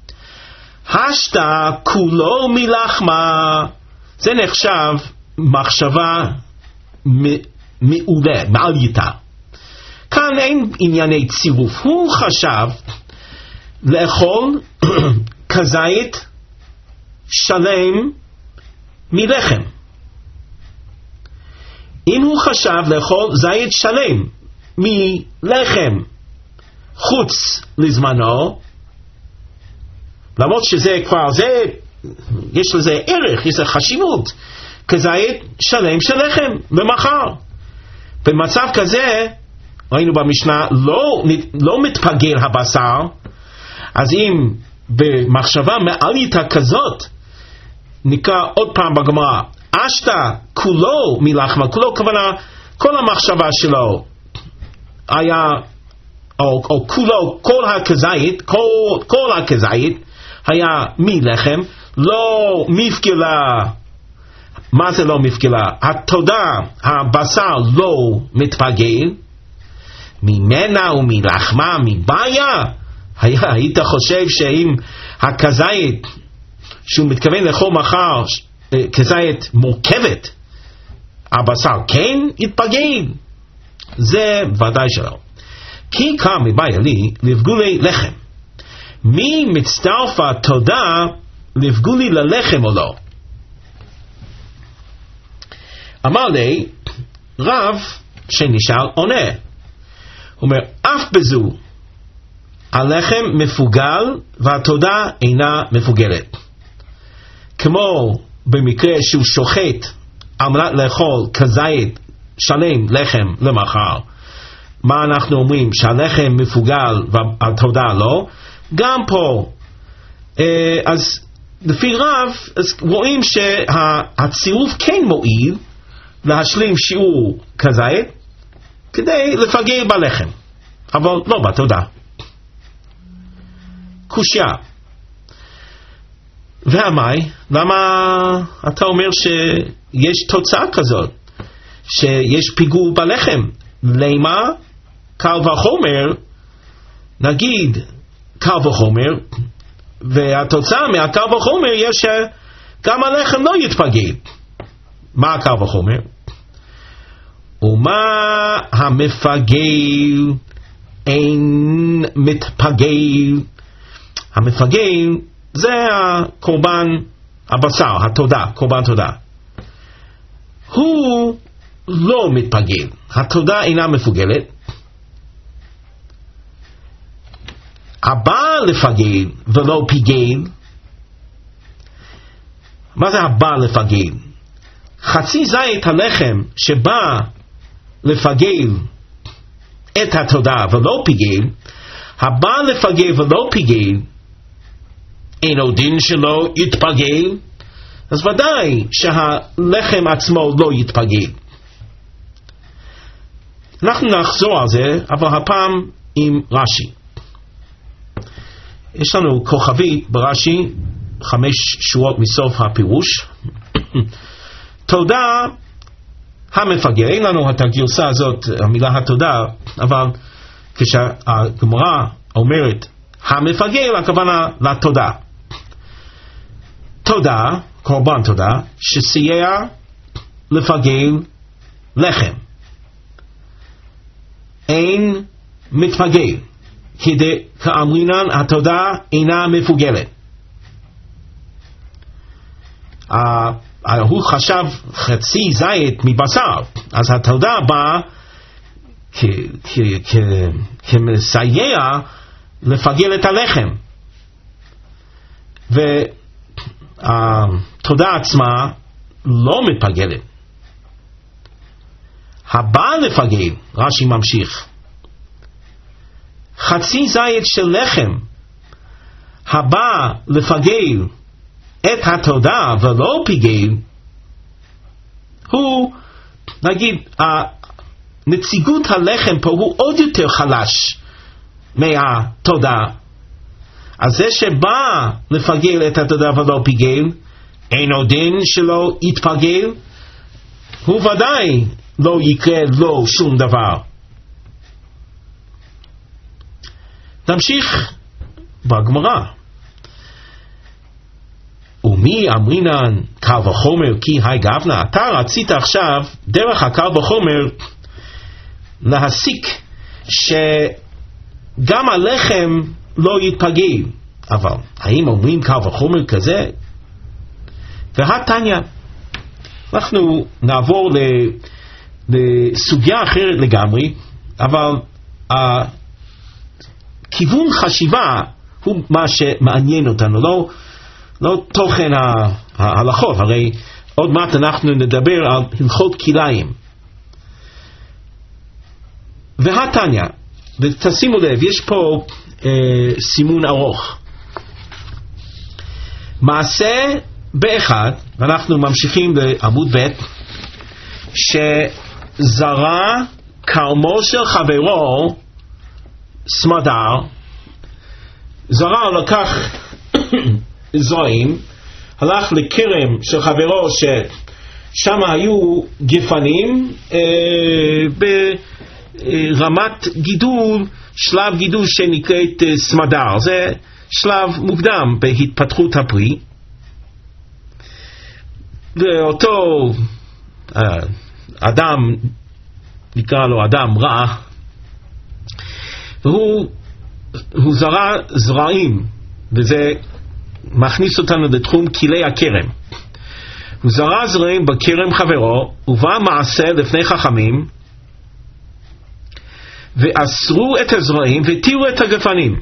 השתה כולו מלחמה, זה נחשב מחשבה מעולה, מעלייתה. כאן אין ענייני צירוף. הוא חשב לאכול כזית שלם מלחם. אם הוא חשב לאכול זית שלם מלחם חוץ לזמנו, למרות שזה כבר, זה, יש לזה ערך, יש לזה חשיבות, כזית שלם של לחם למחר. במצב כזה, ראינו במשנה, לא, לא מתפגל הבשר, אז אם במחשבה מעלייתא כזאת, נקרא עוד פעם בגמרא, אשתה כולו מלחמה, כולו כוונה, כל המחשבה שלו היה, או, או כולו, כל הכזית, כל, כל הכזית היה מלחם, לא מפגלה. מה זה לא מפגלה? התודה, הבשר לא מתפגל, ממנה ומלחמה, מבעיה. היית חושב שאם הכזית שהוא מתכוון לאכול מחר כזית מורכבת, הבשר כן יתפגל? זה ודאי שלא. כי כאן מבעיה לי לפגולי לחם. מי מצטרפה תודה לפגולי ללחם או לא? אמר לי רב שנשאל עונה, הוא אומר אף בזו הלחם מפוגל והתודה אינה מפוגלת. כמו במקרה שהוא שוחט על מנת לאכול כזית שלם לחם למחר, מה אנחנו אומרים? שהלחם מפוגל והתודה לא. גם פה אז לפי רב אז רואים שהצירוף כן מועיל להשלים שיעור כזית כדי לפגל בלחם, אבל לא בתודה. קושיה, והמי, למה אתה אומר שיש תוצאה כזאת שיש פיגול בלחם? למה? קל וחומר, נגיד קל וחומר, והתוצאה מהקל וחומר יש שגם הלחם לא יתפגל. מה הקל וחומר? ומה המפגל אין מתפגל? המפגל זה הקורבן הבשר, התודה, קורבן תודה. הוא לא מתפגל, התודה אינה מפוגלת. הבא לפגל ולא פיגל, מה זה הבא לפגל? חצי זית הלחם שבא לפגל את התודה ולא פיגל, הבא לפגל ולא פיגל, אינו דין שלו יתפגל, אז ודאי שהלחם עצמו לא יתפגל. אנחנו נחזור על זה, אבל הפעם עם רש"י. יש לנו כוכבית ברש"י, חמש שורות מסוף הפירוש. תודה המפגל, אין לנו את הגרסה הזאת, המילה התודה, אבל כשהגמרא אומרת המפגל, הכוונה לתודה. תודה, קורבן תודה, שסייע לפגל לחם. אין מתפגל, כדי כאמרינן התודה אינה מפוגלת. Uh, uh, הוא חשב חצי זית מבשר, אז התודה באה כמסייע לפגל את הלחם, והתודה עצמה לא מתפגלת. הבא לפגל, רש"י ממשיך, חצי זית של לחם הבא לפגל את התודה ולא פיגל, הוא, נגיד, נציגות הלחם פה הוא עוד יותר חלש מהתודה. אז זה שבא לפגל את התודה ולא פיגל, אינו דין שלא יתפגל, הוא ודאי לא יקרה לו שום דבר. נמשיך בגמרא. ומי אמרינן קל וחומר כי היי גבנה? אתה רצית עכשיו דרך הקל וחומר להסיק שגם הלחם לא יתפגל, אבל האם אומרים קל וחומר כזה? והתניא, אנחנו נעבור לסוגיה אחרת לגמרי, אבל הכיוון חשיבה הוא מה שמעניין אותנו, לא לא תוכן ההלכות. הרי עוד מעט אנחנו נדבר על הלכות כליים. והתניא, ותשימו לב, יש פה אה, סימון ארוך. מעשה באחד, ואנחנו ממשיכים לעמוד ב', שזרע כרמו של חברו סמדר, זרע לקח זרעים, הלך לכרם של חברו ששם היו גפנים אה, ברמת גידול, שלב גידול שנקראת אה, סמדר. זה שלב מוקדם בהתפתחות הפרי, ואותו אה, אדם, נקרא לו אדם רע, והוא הוא זרע זרעים, וזה מכניס אותנו לתחום כלי הכרם. הוא זרע זרעים בכרם חברו, ובא מעשה לפני חכמים ואסרו את הזרעים ותירו את הגפנים.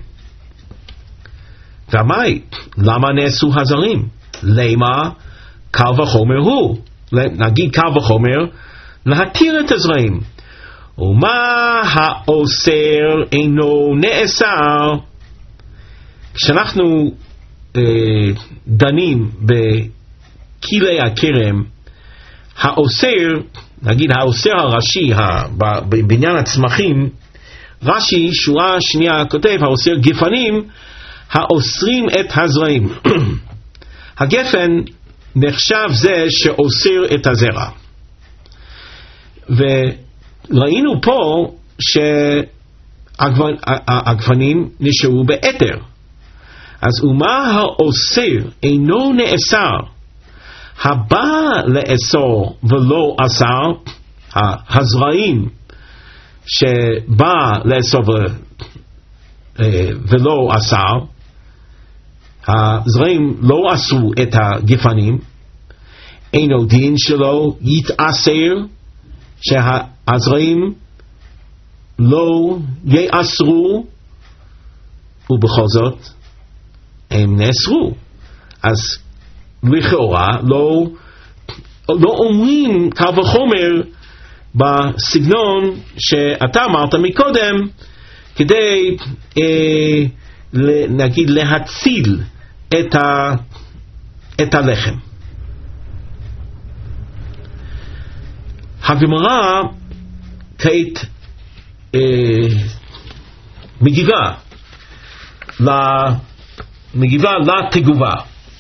ואמרי, למה נאסו הזרעים? למה קל וחומר הוא, נגיד קל וחומר להתיר את הזרעים. ומה האוסר אינו נאסר? כשאנחנו דנים בכלי הכרם, האוסר, נגיד האוסר הראשי בעניין הצמחים, רש"י שורה שנייה כותב, האוסר גפנים האוסרים את הזרעים. הגפן נחשב זה שאוסר את הזרע, וראינו פה שהגפנים נשארו באתר. אז ומה האוסר אינו נאסר? הבא לאסור ולא אסר, הזרעים שבא לאסור ולא אסר, הזרעים לא אסרו את הגפנים, אינו דין שלו יתאסר, שהזרעים לא יאסרו, ובכל זאת הם נאסרו. אז לכאורה לא, לא אומרים קל וחומר בסגנון שאתה אמרת מקודם, כדי אה, נגיד להציל את, ה, את הלחם. הגמרא כעת אה, מגיבה מגיבה לתגובה.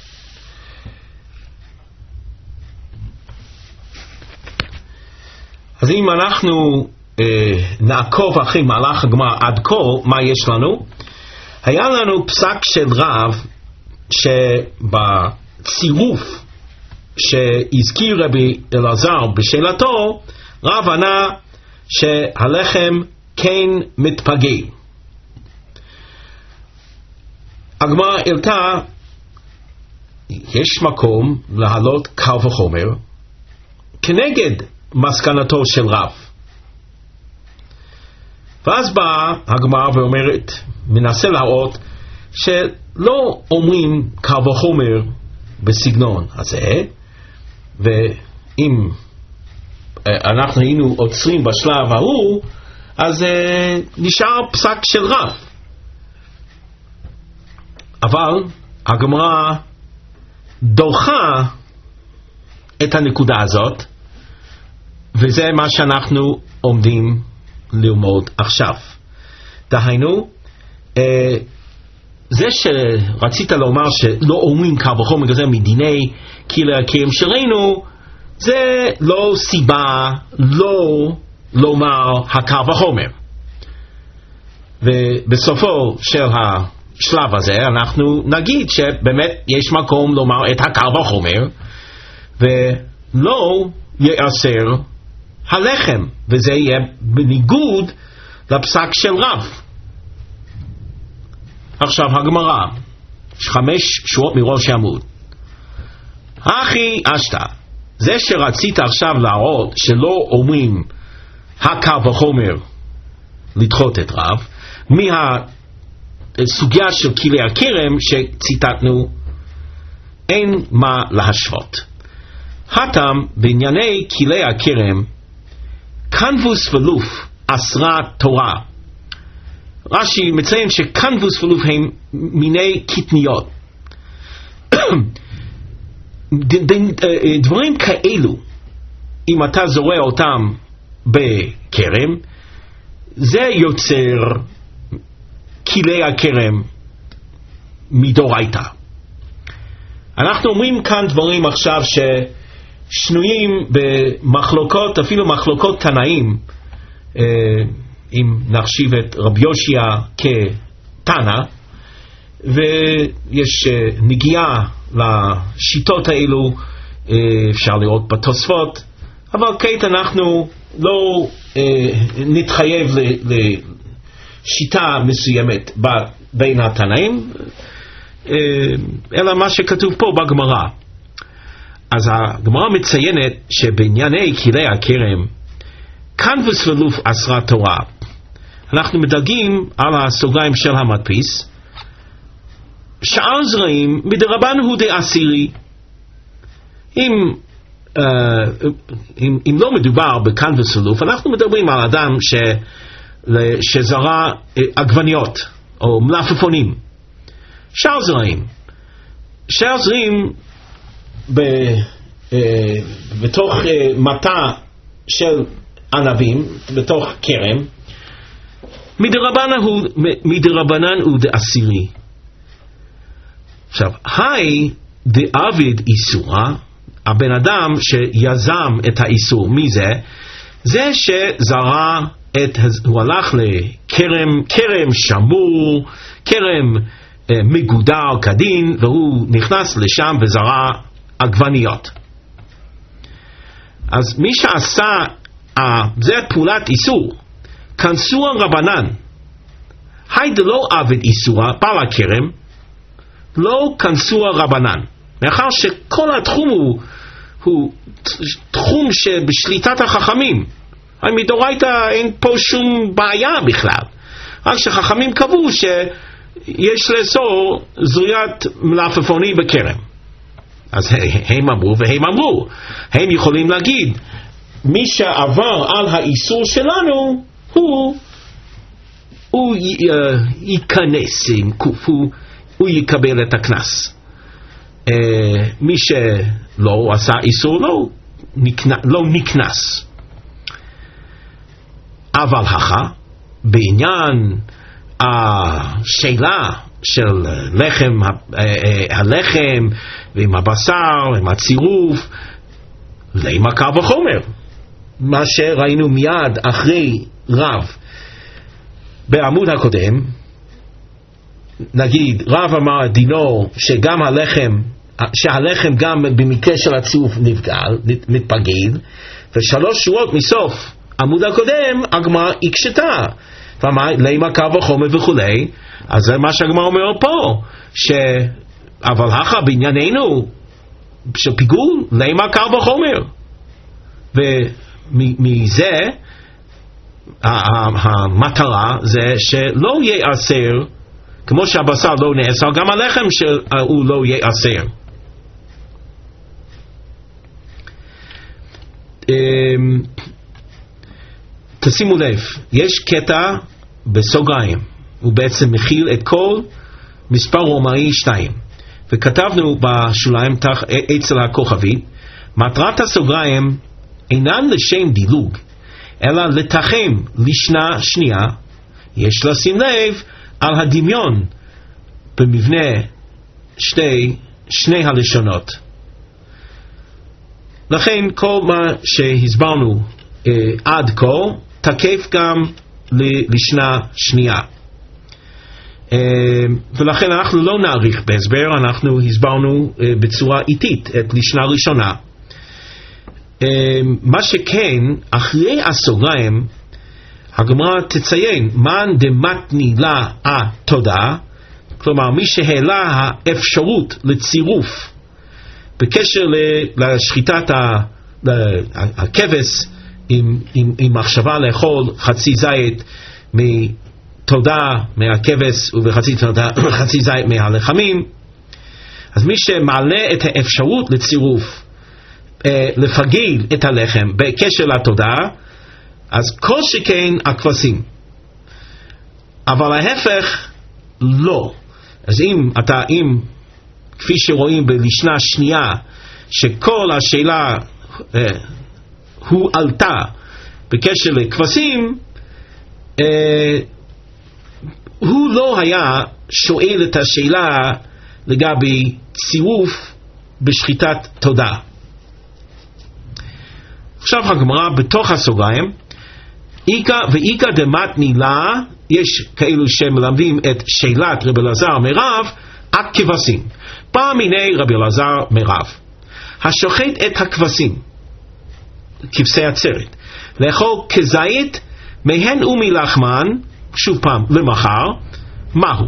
אז אם אנחנו אה, נעקוב אחרי מהלך הגמרא עד כה, מה יש לנו? היה לנו פסק של רב שבצירוף שהזכיר רבי אלעזר בשאלתו, רב ענה שהלחם כן מתפגע. הגמרא העלתה, יש מקום להעלות קל וחומר כנגד מסקנתו של רב. ואז באה הגמרא ואומרת, מנסה להראות שלא אומרים קל וחומר בסגנון הזה, ואם אנחנו היינו עוצרים בשלב ההוא, אז נשאר פסק של רב. אבל הגמרא דוחה את הנקודה הזאת, וזה מה שאנחנו עומדים ללמוד עכשיו. דהיינו, זה שרצית לומר שלא אומרים קל וחומר כזה מדיני כלי הכרם שלנו, זה לא סיבה לא לומר הקל וחומר. ובסופו של השלב הזה אנחנו נגיד שבאמת יש מקום לומר את הקל וחומר, ולא יאסר הלחם, וזה יהיה בניגוד לפסק של רב. עכשיו הגמרא, חמש שורות מראש העמוד. אחי אשתא, זה שרצית עכשיו להראות שלא אומרים הקל וחומר לדחות את רב, מהסוגיה של כלי הכרם שציטטנו, אין מה להשוות. הטעם בענייני כלי הכרם, קנבוס ולוף אסרה תורה. רש"י מציין שקנבוס ולוף הם מיני קטניות. דברים כאלו, אם אתה זורע אותם בכרם, זה יוצר כלי הכרם מדאורייתא. אנחנו אומרים כאן דברים עכשיו ששנויים במחלוקות, אפילו מחלוקות תנאים, אם נחשיב את רבי יושע כתנא, ויש נגיעה לשיטות האלו, אפשר לראות בתוספות, אבל כעת אנחנו לא נתחייב לשיטה מסוימת בין התנאים, אלא מה שכתוב פה בגמרא. אז הגמרא מציינת שבענייני כלי הכרם קנבוס ולוף אסרה תורה. אנחנו מדלגים על הסוגריים של המדפיס. שאר זרעים מדרבן הוא דאסירי. אם, uh, אם, אם לא מדובר בקנבוס ולוף, אנחנו מדברים על אדם ש, שזרע עגבניות או מלפפונים. שאר זרעים. שאר זרעים ב, uh, בתוך uh, מטע של ענבים, בתוך כרם, מדרבנן הוא, מדרבנן הוא דאסירי. עכשיו, היי דאביד איסורה, הבן אדם שיזם את האיסור, מי זה? זה שזרע את, הוא הלך לכרם, כרם שמור, כרם אה, מגודר כדין, והוא נכנס לשם וזרע עגבניות. אז מי שעשה, אה, זה פעולת איסור, כנסו הרבנן, היי דלא עבד איסורה, בעל הכרם, לא כנסו הרבנן, מאחר שכל התחום הוא, הוא תחום שבשליטת החכמים, מדאורייתא אין פה שום בעיה בכלל, רק שחכמים קבעו שיש לאסור זריעת מלפפוני בכרם. אז הם אמרו והם אמרו, הם יכולים להגיד מי שעבר על האיסור שלנו הוא הוא ייכנס עם קוף, הוא, הוא יקבל את הכנס. Uh, מי שלא עשה איסור לא, נקנ... לא נקנס. אבל הכה בעניין השאלה של לחם, הלחם ועם הבשר, עם הצירוף, למה קל וחומר, מה שראינו מיד אחרי רב בעמוד הקודם, נגיד רב אמר דינו שגם הלחם, שהלחם גם במקרה של הצירוף נבגל, מתפגל, ושלוש שורות מסוף עמוד הקודם הגמרא הקשתה ואמר למה קל וחומר וכולי. אז זה מה שהגמרא אומר פה, ש... אבל הכה בענייננו של פיגול למה קל וחומר, ומזה המטרה זה שלא יאסר, כמו שהבשר לא נאסר, גם הלחם שהוא לא יאסר. תשימו לב, יש קטע בסוגריים, הוא בעצם מכיל את כל מספר רומאי שתיים, וכתבנו בשוליים אצל הכוכבית, מטרת הסוגריים אינן לשם דילוג, אלא לתחם לשנה שנייה. יש לשים לב על הדמיון במבנה שתי, שני הלשונות. לכן כל מה שהסברנו אה, עד כה תקף גם לשנה שנייה. אה, ולכן אנחנו לא נאריך בהסבר, אנחנו הסברנו אה, בצורה איטית את לשנה ראשונה. אה, מה שכן, אחרי הסוגריים הגמרא תציין מן דמתני לה התודה, כלומר מי שהעלה האפשרות לצירוף בקשר לשחיטת הכבש עם, עם, עם מחשבה לאכול חצי זית מתודה מהכבש וחצי תודה, חצי זית מהלחמים. אז מי שמעלה את האפשרות לצירוף אה, לפגיל את הלחם בקשר לתודה, אז כל שכן הכבשים, אבל ההפך לא. אז אם אתה, אם כפי שרואים בלשנה שנייה שכל השאלה אה, הוא עלתה בקשר לכבשים, אה, הוא לא היה שואל את השאלה לגבי צירוף בשחיטת תודה. עכשיו הגמרא בתוך הסוגריים, איקה ואיקה דמתני לה, יש כאלו שמלמדים את שאלת רבי אלעזר מרב עד כבשים. בא מיני רבי אלעזר מרב, השוחט את הכבשים, כבשי עצרת, לאכול כזית מהן ומלחמן, שוב פעם למחר, מהו?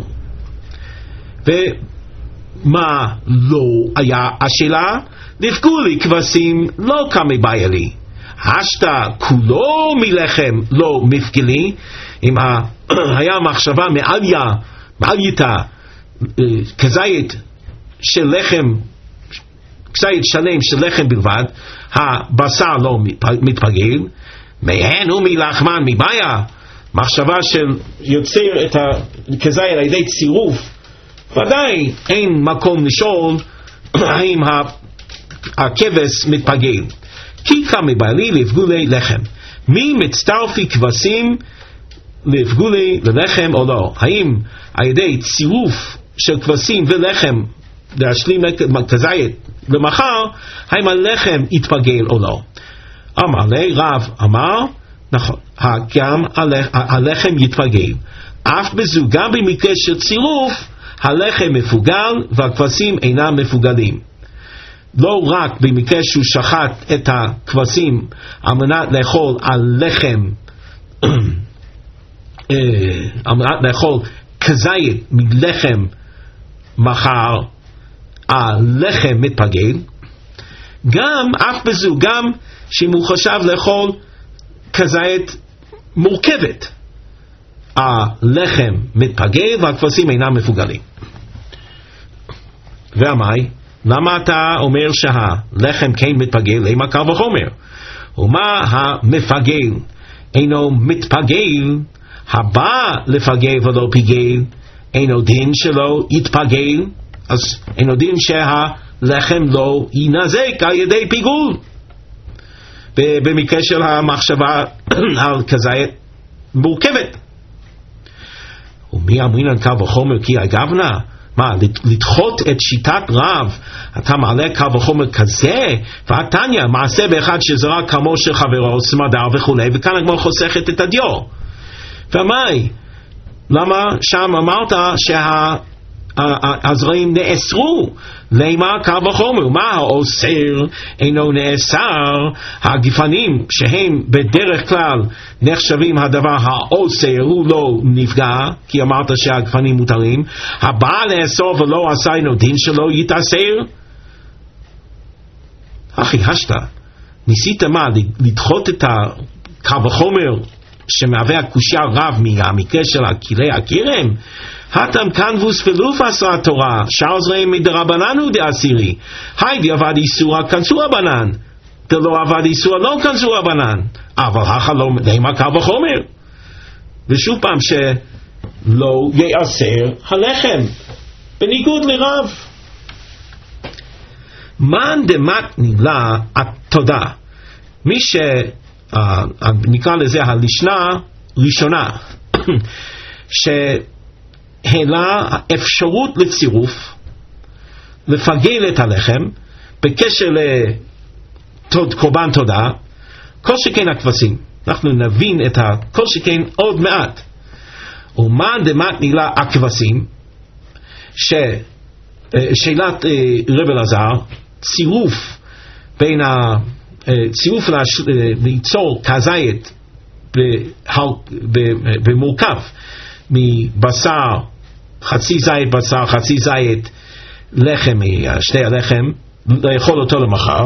ומה לא היה השאלה? נפגעו לי כבשים לא כמי בעיה לי, השתה כולו מלחם לא מפגלי. אם היה מחשבה מעליה, מעלייתה כזית של לחם, כזית שלם של לחם בלבד, הבשר לא מתפגל, מהן ומלחמן מבעיה, מחשבה של יוצר את הכזית על ידי צירוף, ודאי אין מקום לשאול האם הכבש מתפגל. כי כמה בעלי לפגולי לחם, מי מצטרפי כבשים לפגולי ללחם או לא? האם על ידי צירוף של כבשים ולחם להשלים כזית למחר, האם הלחם יתפגל או לא? אמר לי רב, אמר נכון, גם הלחם יתפגל, אף בזו גם במקרה של צירוף הלחם מפוגל והכבשים אינם מפוגלים. לא רק במקרה שהוא שחט את הכבשים על מנת לאכול על לחם, על מנת לאכול כזית מלחם מחר, הלחם מתפגל, גם אף בזו, גם שאם הוא חשב לאכול כזית מורכבת. הלחם מתפגל והכבשים אינם מפוגלים. והמאי, למה אתה אומר שהלחם כן מתפגל? למה קל וחומר? ומה המפגל אינו מתפגל? הבא לפגל ולא פיגל, אינו דין שלא יתפגל, אז אינו דין שהלחם לא ינזק על ידי פיגול. במקרה של המחשבה על כזית מורכבת. ומי אמרינן קל וחומר כי אגבנה? מה, לדחות את שיטת רב, אתה מעלה קל וחומר כזה? ועתניה, מעשה באחד שזרק כמו של חברו, סמדר וכו', וכאן הגמרא חוסכת את הדיו. ומאי, למה שם אמרת שהזרעים נאסרו? למה קל וחומר? מה האוסר אינו נאסר? הגפנים שהם בדרך כלל נחשבים הדבר האוסר הוא לא נפגע, כי אמרת שהגפנים מותרים. הבא לאסור ולא עשה אינו דין שלא יתאסר? אחי השתה, ניסית מה? לדחות את הקל וחומר שמהווה הקושיה רב מהמקרה של הכלי הכרם? התם כנבוס פלוף עשרה תורה, שאר זרעים מדרבנן הוא דאסירי. היי דיעבד איסורה כנסו הבנן, דלא עבד איסורה לא כנסו הבנן, אבל החלום למה קל וחומר. ושוב פעם שלא יאסר הלחם, בניגוד לרב. מן דמתני לה התודה, מי ש... Uh, נקרא לזה הלשנה ראשונה שהעלה אפשרות לצירוף לפגל את הלחם בקשר לקורבן תודה, כל שכן הכבשים. אנחנו נבין את כל שכן עוד מעט. ומה דמתני לה הכבשים, שאלת רב אלעזר, צירוף בין ה צירוף ליצור כזית במורכב מבשר, חצי זית בשר, חצי זית לחם, שתי הלחם, לאכול אותו למחר.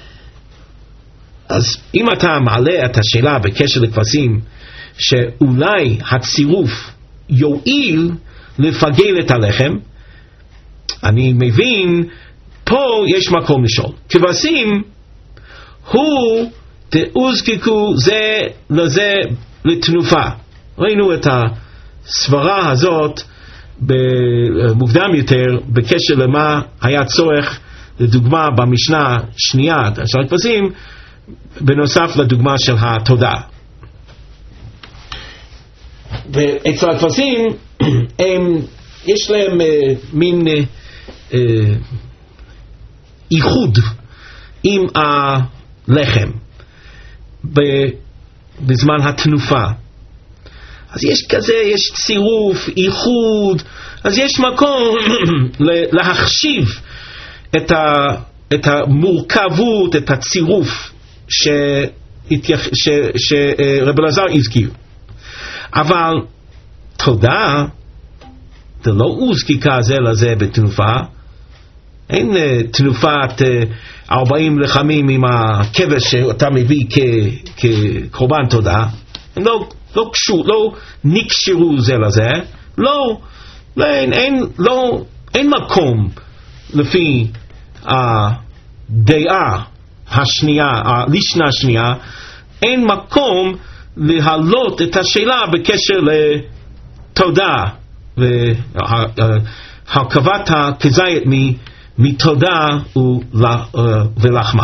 אז אם אתה מעלה את השאלה בקשר לכבשים שאולי הצירוף יועיל לפגל את הלחם, אני מבין פה יש מקום לשאול. כבשים הוא תאוזקקו זה לזה לתנופה. ראינו את הסברה הזאת מוקדם יותר בקשר למה היה צורך, לדוגמה במשנה שנייה של הכבשים, בנוסף לדוגמה של התודה. ואצל הכבשים הם, יש להם uh, מין uh, uh, איחוד עם הלחם בזמן התנופה. אז יש כזה, יש צירוף, איחוד, אז יש מקום להחשיב את, ה, את המורכבות, את הצירוף שרב אלעזר הזכיר. אבל תודה, זה לא הוזקיקה זה לזה בתנופה. אין uh, תנופת uh, ארבעים לחמים עם הכבש שאתה מביא כ- כקורבן תודה. הם לא, לא, קשור, לא נקשרו זה לזה. לא, לא, אין, אין, לא, אין מקום לפי הדעה השנייה, הלישנה השנייה, אין מקום להעלות את השאלה בקשר לתודה והרכבת הכזית מתודה ולחמה.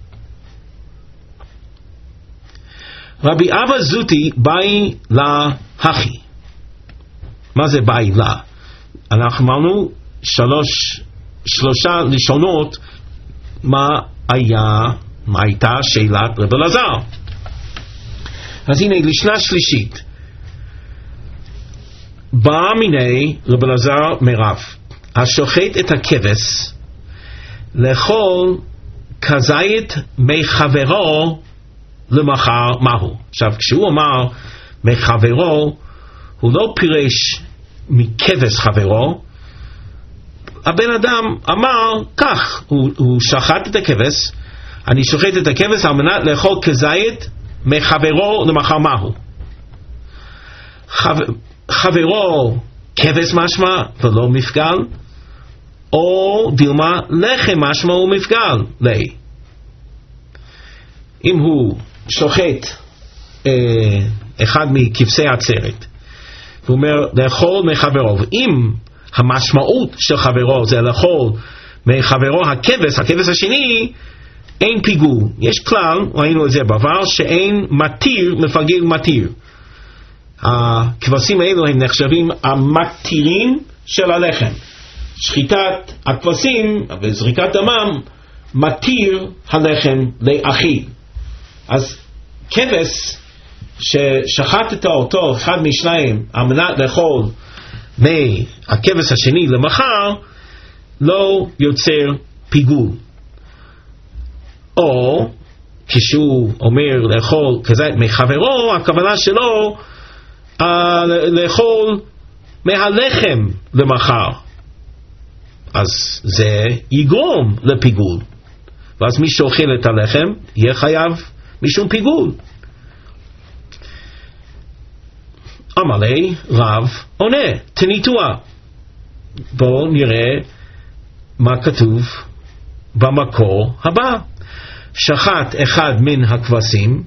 רבי אבא זוטי באי להכי. מה זה באי לה? אנחנו אמרנו שלוש, שלושה לשונות מה היה, מה הייתה שאלת רב אלעזר. אז הנה לשנה שלישית. בא מיני רב אלעזר מרב, השוחט את הכבש לאכול כזית מחברו למחר מהו. עכשיו כשהוא אמר מחברו, הוא לא פירש מכבש חברו. הבן אדם אמר כך, הוא, הוא שחט את הכבש, אני שוחט את הכבש על מנת לאכול כזית מחברו למחר מהו? חבר, חברו כבש משמע ולא מפגל, או דילמה לחם משמע ומפגל לי. אם הוא שוחט אה, אחד מכבשי עצרת הוא אומר לאכול מחברו, ואם המשמעות של חברו זה לאכול מחברו הכבש, הכבש השני, אין פיגול. יש כלל, ראינו את זה בעבר, שאין מתיר מפגל מתיר. הכבשים האלו הם נחשבים המתירים של הלחם. שחיטת הכבשים וזריקת דמם מתיר הלחם לאכיל. אז כבש ששחטת אותו אחד משניים על מנת לאכול מהכבש השני למחר לא יוצר פיגול. או כשהוא אומר לאכול כזית מחברו, הכוונה שלו uh, לאכול מהלחם למחר, אז זה יגרום לפיגול, ואז מי שאוכל את הלחם יהיה חייב משום פיגול. אמר לי רב עונה תניתוה. בואו נראה מה כתוב במקור הבא. שחט אחד מן הכבשים,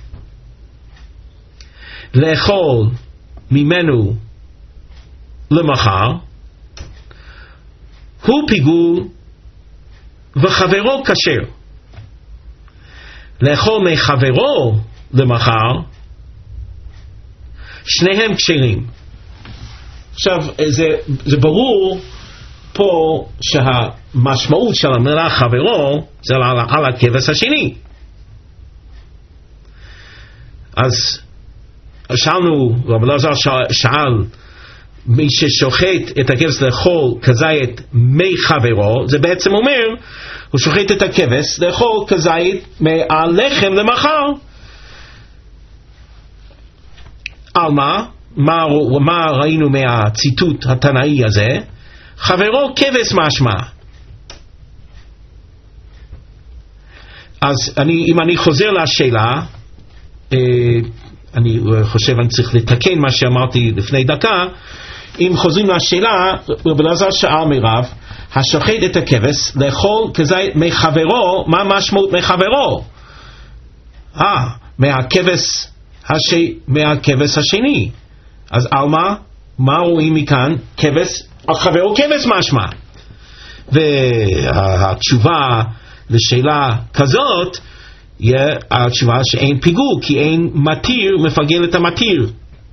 לאכול ממנו למחר, הוא פיגול וחברו כשר. לאכול מחברו למחר, שניהם כשרים. עכשיו זה, זה ברור פה שהמשמעות של המילה חברו זה על, על הכבש השני. אז שאלנו, רב אלעזר שאל, מי ששוחט את הכבש לאכול כזית מחברו, זה בעצם אומר הוא שוחט את הכבש לאכול כזית מהלחם למחר. על מה? מה, מה ראינו מהציטוט התנאי הזה? חברו כבש משמע. אז אני, אם אני חוזר לשאלה, אה, אני חושב אני צריך לתקן מה שאמרתי לפני דקה. אם חוזרים לשאלה, רב אלעזר שאל מרב, השוחט את הכבש לאכול כזית מחברו, מה משמעות מחברו? אה, מהכבש השני, מהכבש השני. אז על מה? מה רואים מכאן? כבש, חברו כבש משמע. והתשובה לשאלה כזאת יהיה התשובה שאין פיגול, כי אין מתיר מפגל את המתיר.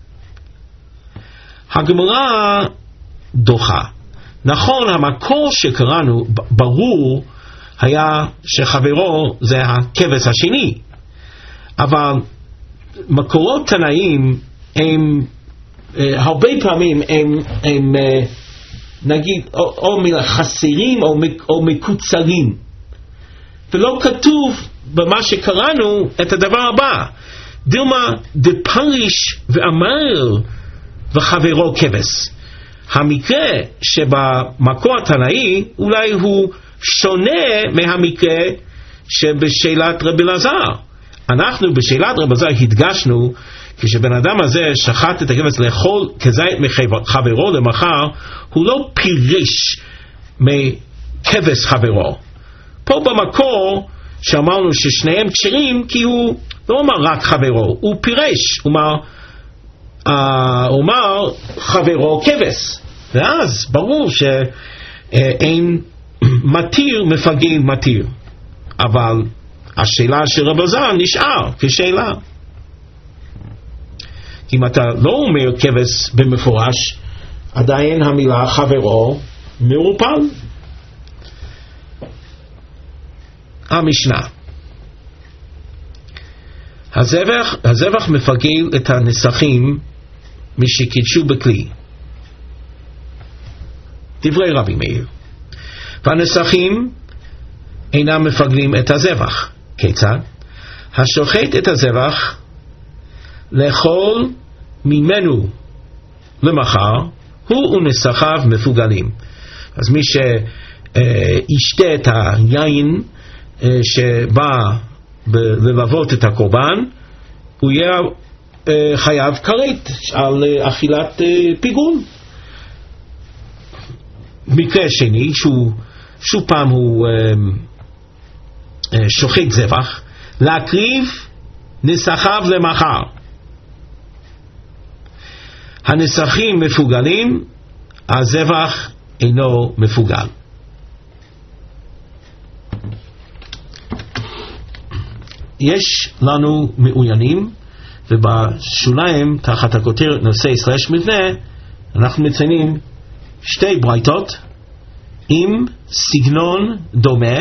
הגמרא דוחה. נכון, המקור שקראנו ברור היה שחברו זה הכבש השני, אבל מקורות תנאים הם הרבה פעמים הם, הם נגיד או, או חסרים או, או מקוצרים, ולא כתוב במה שקראנו את הדבר הבא. דילמה דפריש ואמר וחברו כבש. המקרה שבמקור התנאי אולי הוא שונה מהמקרה שבשאלת רבי אלעזר. אנחנו בשאלת רבי אלעזר הדגשנו כשבן אדם הזה שחט את הכבש לאכול כזית מחברו למחר, הוא לא פירש מכבש חברו. פה במקור שאמרנו ששניהם כשרים, כי הוא לא אומר רק חברו, הוא פירש, הוא אומר, uh, הוא אומר חברו כבש, ואז ברור שאין מתיר מפגל מתיר. אבל השאלה של רב אלעזר נשאר כשאלה. אם אתה לא אומר כבש במפורש, עדיין המילה חברו מעורפל. המשנה, הזבח, הזבח מפגל את הנסכים משקידשו בכלי. דברי רבי מאיר. והנסכים אינם מפגלים את הזבח. כיצד? השוחט את הזבח לאכול ממנו למחר, הוא ונסחיו מפוגלים. אז מי שישתה את היין שבא ללוות את הקורבן, הוא יהיה uh, חייב כרת על uh, אכילת uh, פיגול. מקרה שני, שהוא שוב פעם הוא uh, uh, שוחט זבח, להקריב נסחיו למחר. הנסחים מפוגלים, הזבח אינו מפוגל. יש לנו מעוינים, ובשוליים תחת הכותרת נושא סלש מבנה אנחנו מציינים שתי ברייתות עם סגנון דומה.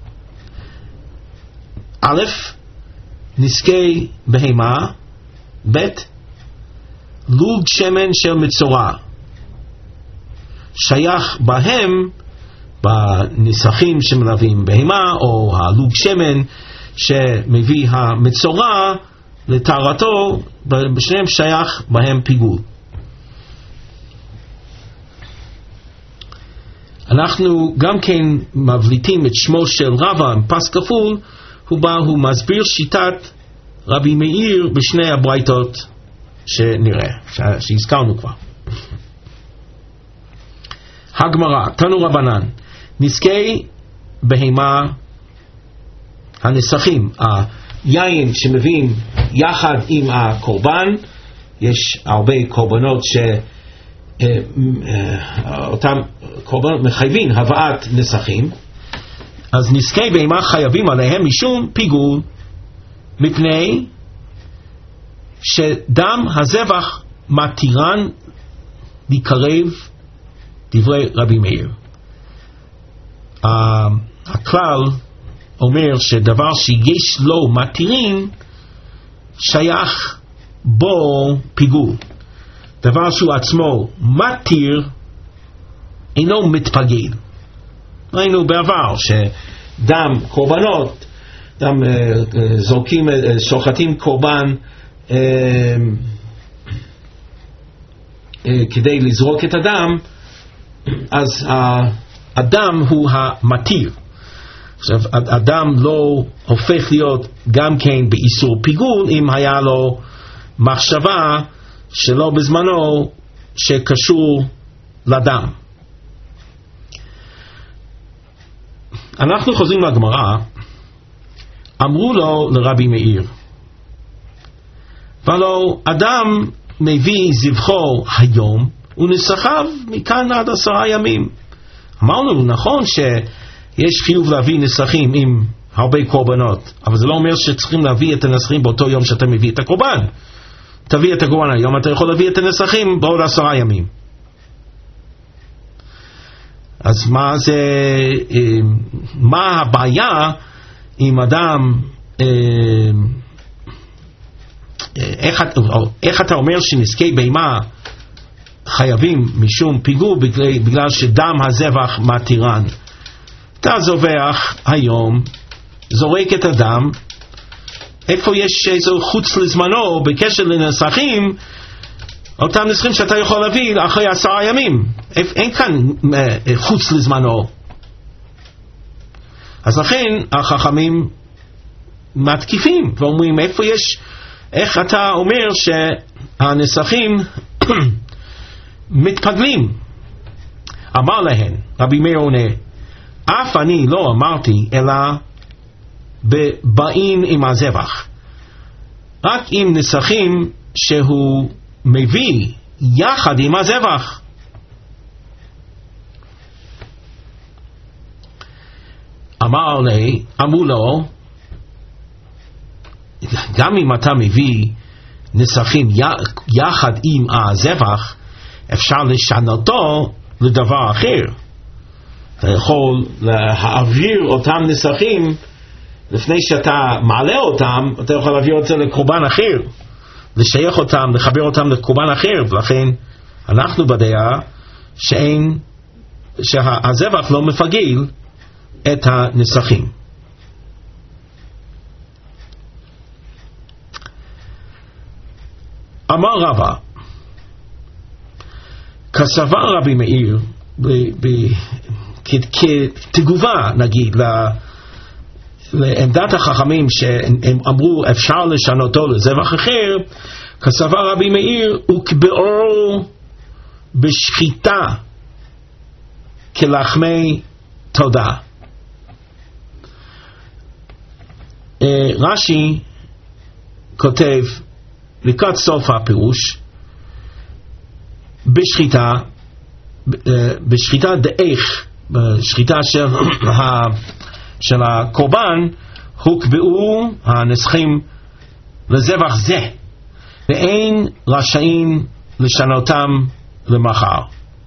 א', נזקי בהמה, ב', לוג שמן של מצורע. שייך בהם, בנסחים שמלווים בהמה, או הלוג שמן שמביא המצורע לטהרתו, בשניהם שייך בהם פיגול. אנחנו גם כן מבליטים את שמו של רבא עם פס כפול, הוא בא, הוא מסביר שיטת רבי מאיר בשני הברייתות שנראה, שהזכרנו כבר. הגמרא, תנו רבנן, נזקי בהמה, הנסחים, היין שמביאים יחד עם הקורבן, יש הרבה קורבנות ש... אותם קורבנות מחייבים הבאת נסחים, אז נזקי בהמה חייבים עליהם משום פיגול, מפני שדם הזבח מתירן לקרב, דברי רבי מאיר. הכלל אומר שדבר שיש לו מתירין שייך בו פיגול. דבר שהוא עצמו מתיר אינו מתפגל. ראינו בעבר שדם קורבנות, דם זורקים, שוחטים קורבן כדי לזרוק את הדם, אז הדם הוא המתיר. עכשיו, הדם לא הופך להיות גם כן באיסור פיגול אם היה לו מחשבה שלא בזמנו שקשור לדם. אנחנו חוזרים לגמרא, אמרו לו לרבי מאיר, ולא אדם מביא זבחו היום ונסחיו מכאן עד עשרה ימים. אמרנו, נכון שיש חיוב להביא נסחים עם הרבה קורבנות, אבל זה לא אומר שצריכים להביא את הנסחים באותו יום שאתה מביא את הקורבן. תביא את הקורבן היום, אתה יכול להביא את הנסחים בעוד עשרה ימים. אז מה זה, מה הבעיה אם אדם, איך, איך אתה אומר שנזקי בהמה חייבים משום פיגול בגלל, בגלל שדם הזבח מתירן? אתה זובח היום, זורק את הדם, איפה יש איזו חוץ לזמנו בקשר לנסחים, אותם נסחים שאתה יכול להביא אחרי עשרה ימים, אין כאן חוץ לזמנו. אז לכן החכמים מתקיפים ואומרים, איפה יש, איך אתה אומר שהנסחים מתפגלים? אמר להם רבי מאיר עונה, אף אני לא אמרתי אלא בבאים עם הזבח, רק עם נסחים שהוא מביא יחד עם הזבח. אמר לי, אמרו לו, גם אם אתה מביא נסחים יחד עם הזבח, אפשר לשנותו לדבר אחר. אתה יכול להעביר אותם נסחים, לפני שאתה מעלה אותם, אתה יכול להעביר אותם לקורבן אחר, לשייך אותם, לחבר אותם לקורבן אחר. ולכן אנחנו בדעה שאין, שהזבח לא מפגיל את הנסחים. אמר רבא, כסבר רבי מאיר, כתגובה נגיד לעמדת החכמים שהם אמרו אפשר לשנותו לזבח אחר, כסבר רבי מאיר, וקבעו בשחיטה כלחמי תודה. רש"י כותב לקראת סוף הפירוש, בשחיטה, בשחיטה דאיך, בשחיטה של, של הקורבן, הוקבעו הנסכים לזבח זה, ואין רשאים לשנותם למחר.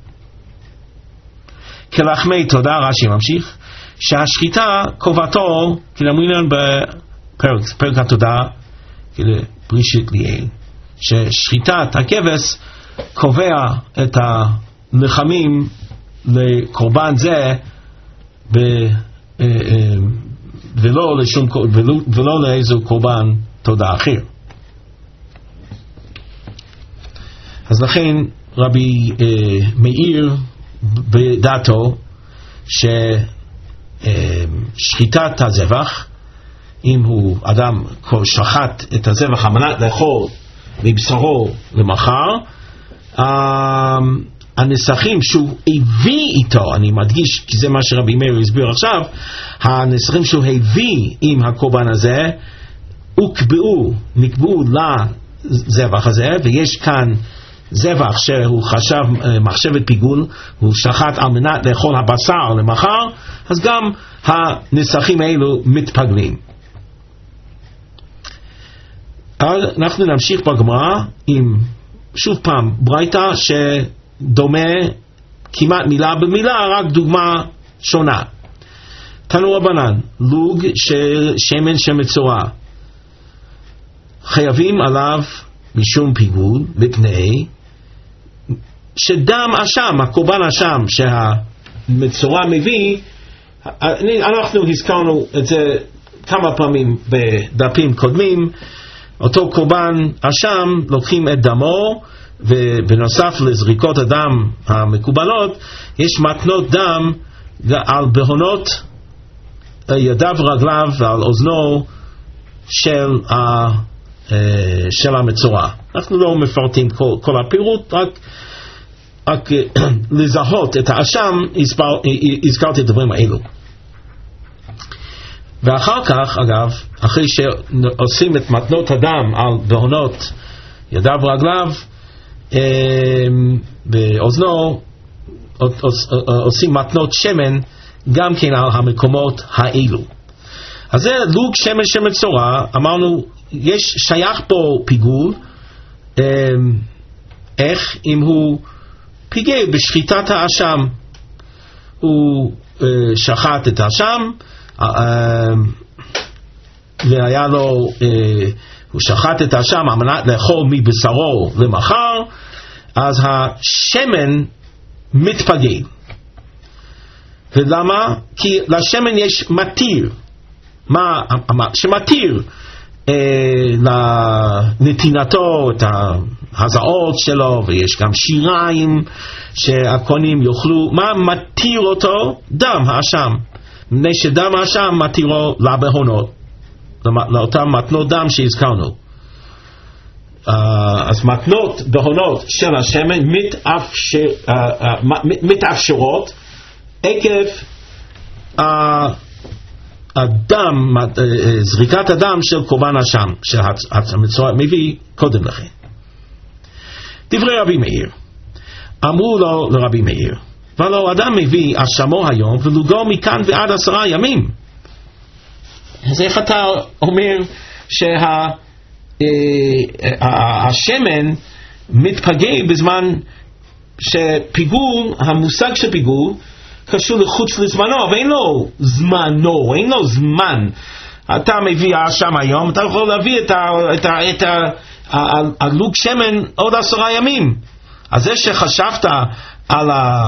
כלחמי תודה, רש"י ממשיך, שהשחיטה קובעתו, כדמינן בפרק התודה, כפרישת ליאל, ששחיטת הכבש קובע את הלחמים לקורבן זה ב, ולא, לשום, ולא, ולא לאיזו קורבן תודה אחר. אז לכן רבי אה, מאיר בדעתו ששחיטת הזבח, אם הוא אדם שחט את הזבח המנת לאכול מבשרו למחר, אה, הנסחים שהוא הביא איתו, אני מדגיש כי זה מה שרבי מאיר הסביר עכשיו, הנסחים שהוא הביא עם הקורבן הזה הוקבעו, נקבעו לזבח הזה, ויש כאן זבח שהוא חשב מחשבת פיגול, הוא שחט על מנת לאכול הבשר למחר, אז גם הנסחים האלו מתפגלים. אנחנו נמשיך בגמרא עם שוב פעם ברייתא שדומה כמעט מילה במילה, רק דוגמה שונה. תנו רבנן, לוג של שמן שמצורע, חייבים עליו משום פיגול, מפני שדם אשם, הקורבן אשם שהמצורע מביא, אנחנו הזכרנו את זה כמה פעמים בדפים קודמים, אותו קורבן אשם לוקחים את דמו, ובנוסף לזריקות הדם המקובלות יש מתנות דם על בהונות ידיו רגליו ועל אוזנו של ה של המצורע. אנחנו לא מפרטים כל, כל הפירוט, רק, רק לזהות את האשם, הזכרתי את הדברים האלו. ואחר כך, אגב, אחרי שעושים את מתנות הדם על בהונות ידיו ורגליו, באוזנו עושים מתנות שמן גם כן על המקומות האלו. אז זה לוג שמן שמצורע, אמרנו יש שייך פה פיגול, איך אם הוא פיגל בשחיטת האשם, הוא שחט את האשם והיה לו, הוא שחט את האשם על מנת לאכול מבשרו למחר, אז השמן מתפגל. ולמה? כי לשמן יש מתיר, מה שמתיר לנתינתו את ההזעות שלו, ויש גם שיריים שהקונים יאכלו. מה מתיר אותו? דם האשם, מפני שדם האשם מתירו לבהונות, לאותם מתנות דם שהזכרנו. אז מתנות בהונות של השמן מתאפשרות עקב הדם, זריקת הדם של קורבן אשם שהמצורע מביא קודם לכן. דברי רבי מאיר, אמרו לו לרבי מאיר, ולא אדם מביא אשמו היום ולוגו מכאן ועד עשרה ימים. אז איך אתה אומר שהשמן מתפגל בזמן שפיגול, המושג של פיגול קשור לחוץ לזמנו, ואין לו זמנו, אין לו זמן. אתה מביא האשם היום, אתה יכול להביא את, ה, את, ה, את ה, הלוג שמן עוד עשרה ימים. אז זה שחשבת על ה,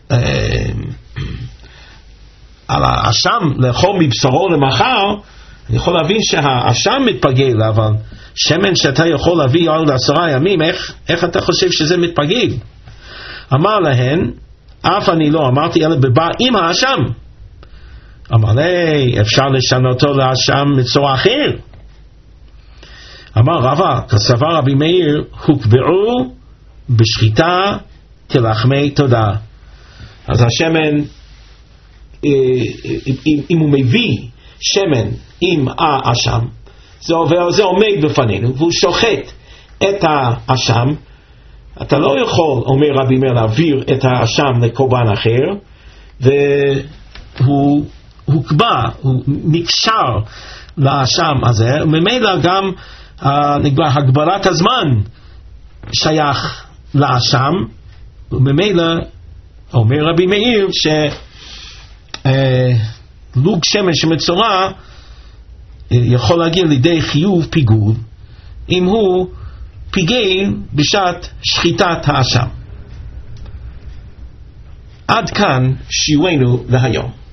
על האשם לאכול מבשרו למחר, אני יכול להבין שהאשם מתפגל, אבל שמן שאתה יכול להביא עוד עשרה ימים, איך, איך אתה חושב שזה מתפגל? אמר להן, אף אני לא אמרתי אלא בבא עם האשם. אמר לי, אפשר לשנותו לאשם מצורע אחר. אמר רבא, כסבר רבי מאיר, הוקבעו בשחיטה כלחמי תודה. אז השמן, אם הוא מביא שמן עם האשם, זה עומד בפנינו, והוא שוחט את האשם, אתה לא יכול, אומר רבי מאיר, להעביר את האשם לקורבן אחר, והוא הוקבע, הוא נקשר לאשם הזה, וממילא גם נקבע הגבלת הזמן שייך לאשם, וממילא אומר רבי מאיר שלוג שמן שמצורע יכול להגיע לידי חיוב פיגול אם הוא פיגל בשעת שחיטת האשם. עד כאן שיעורנו להיום.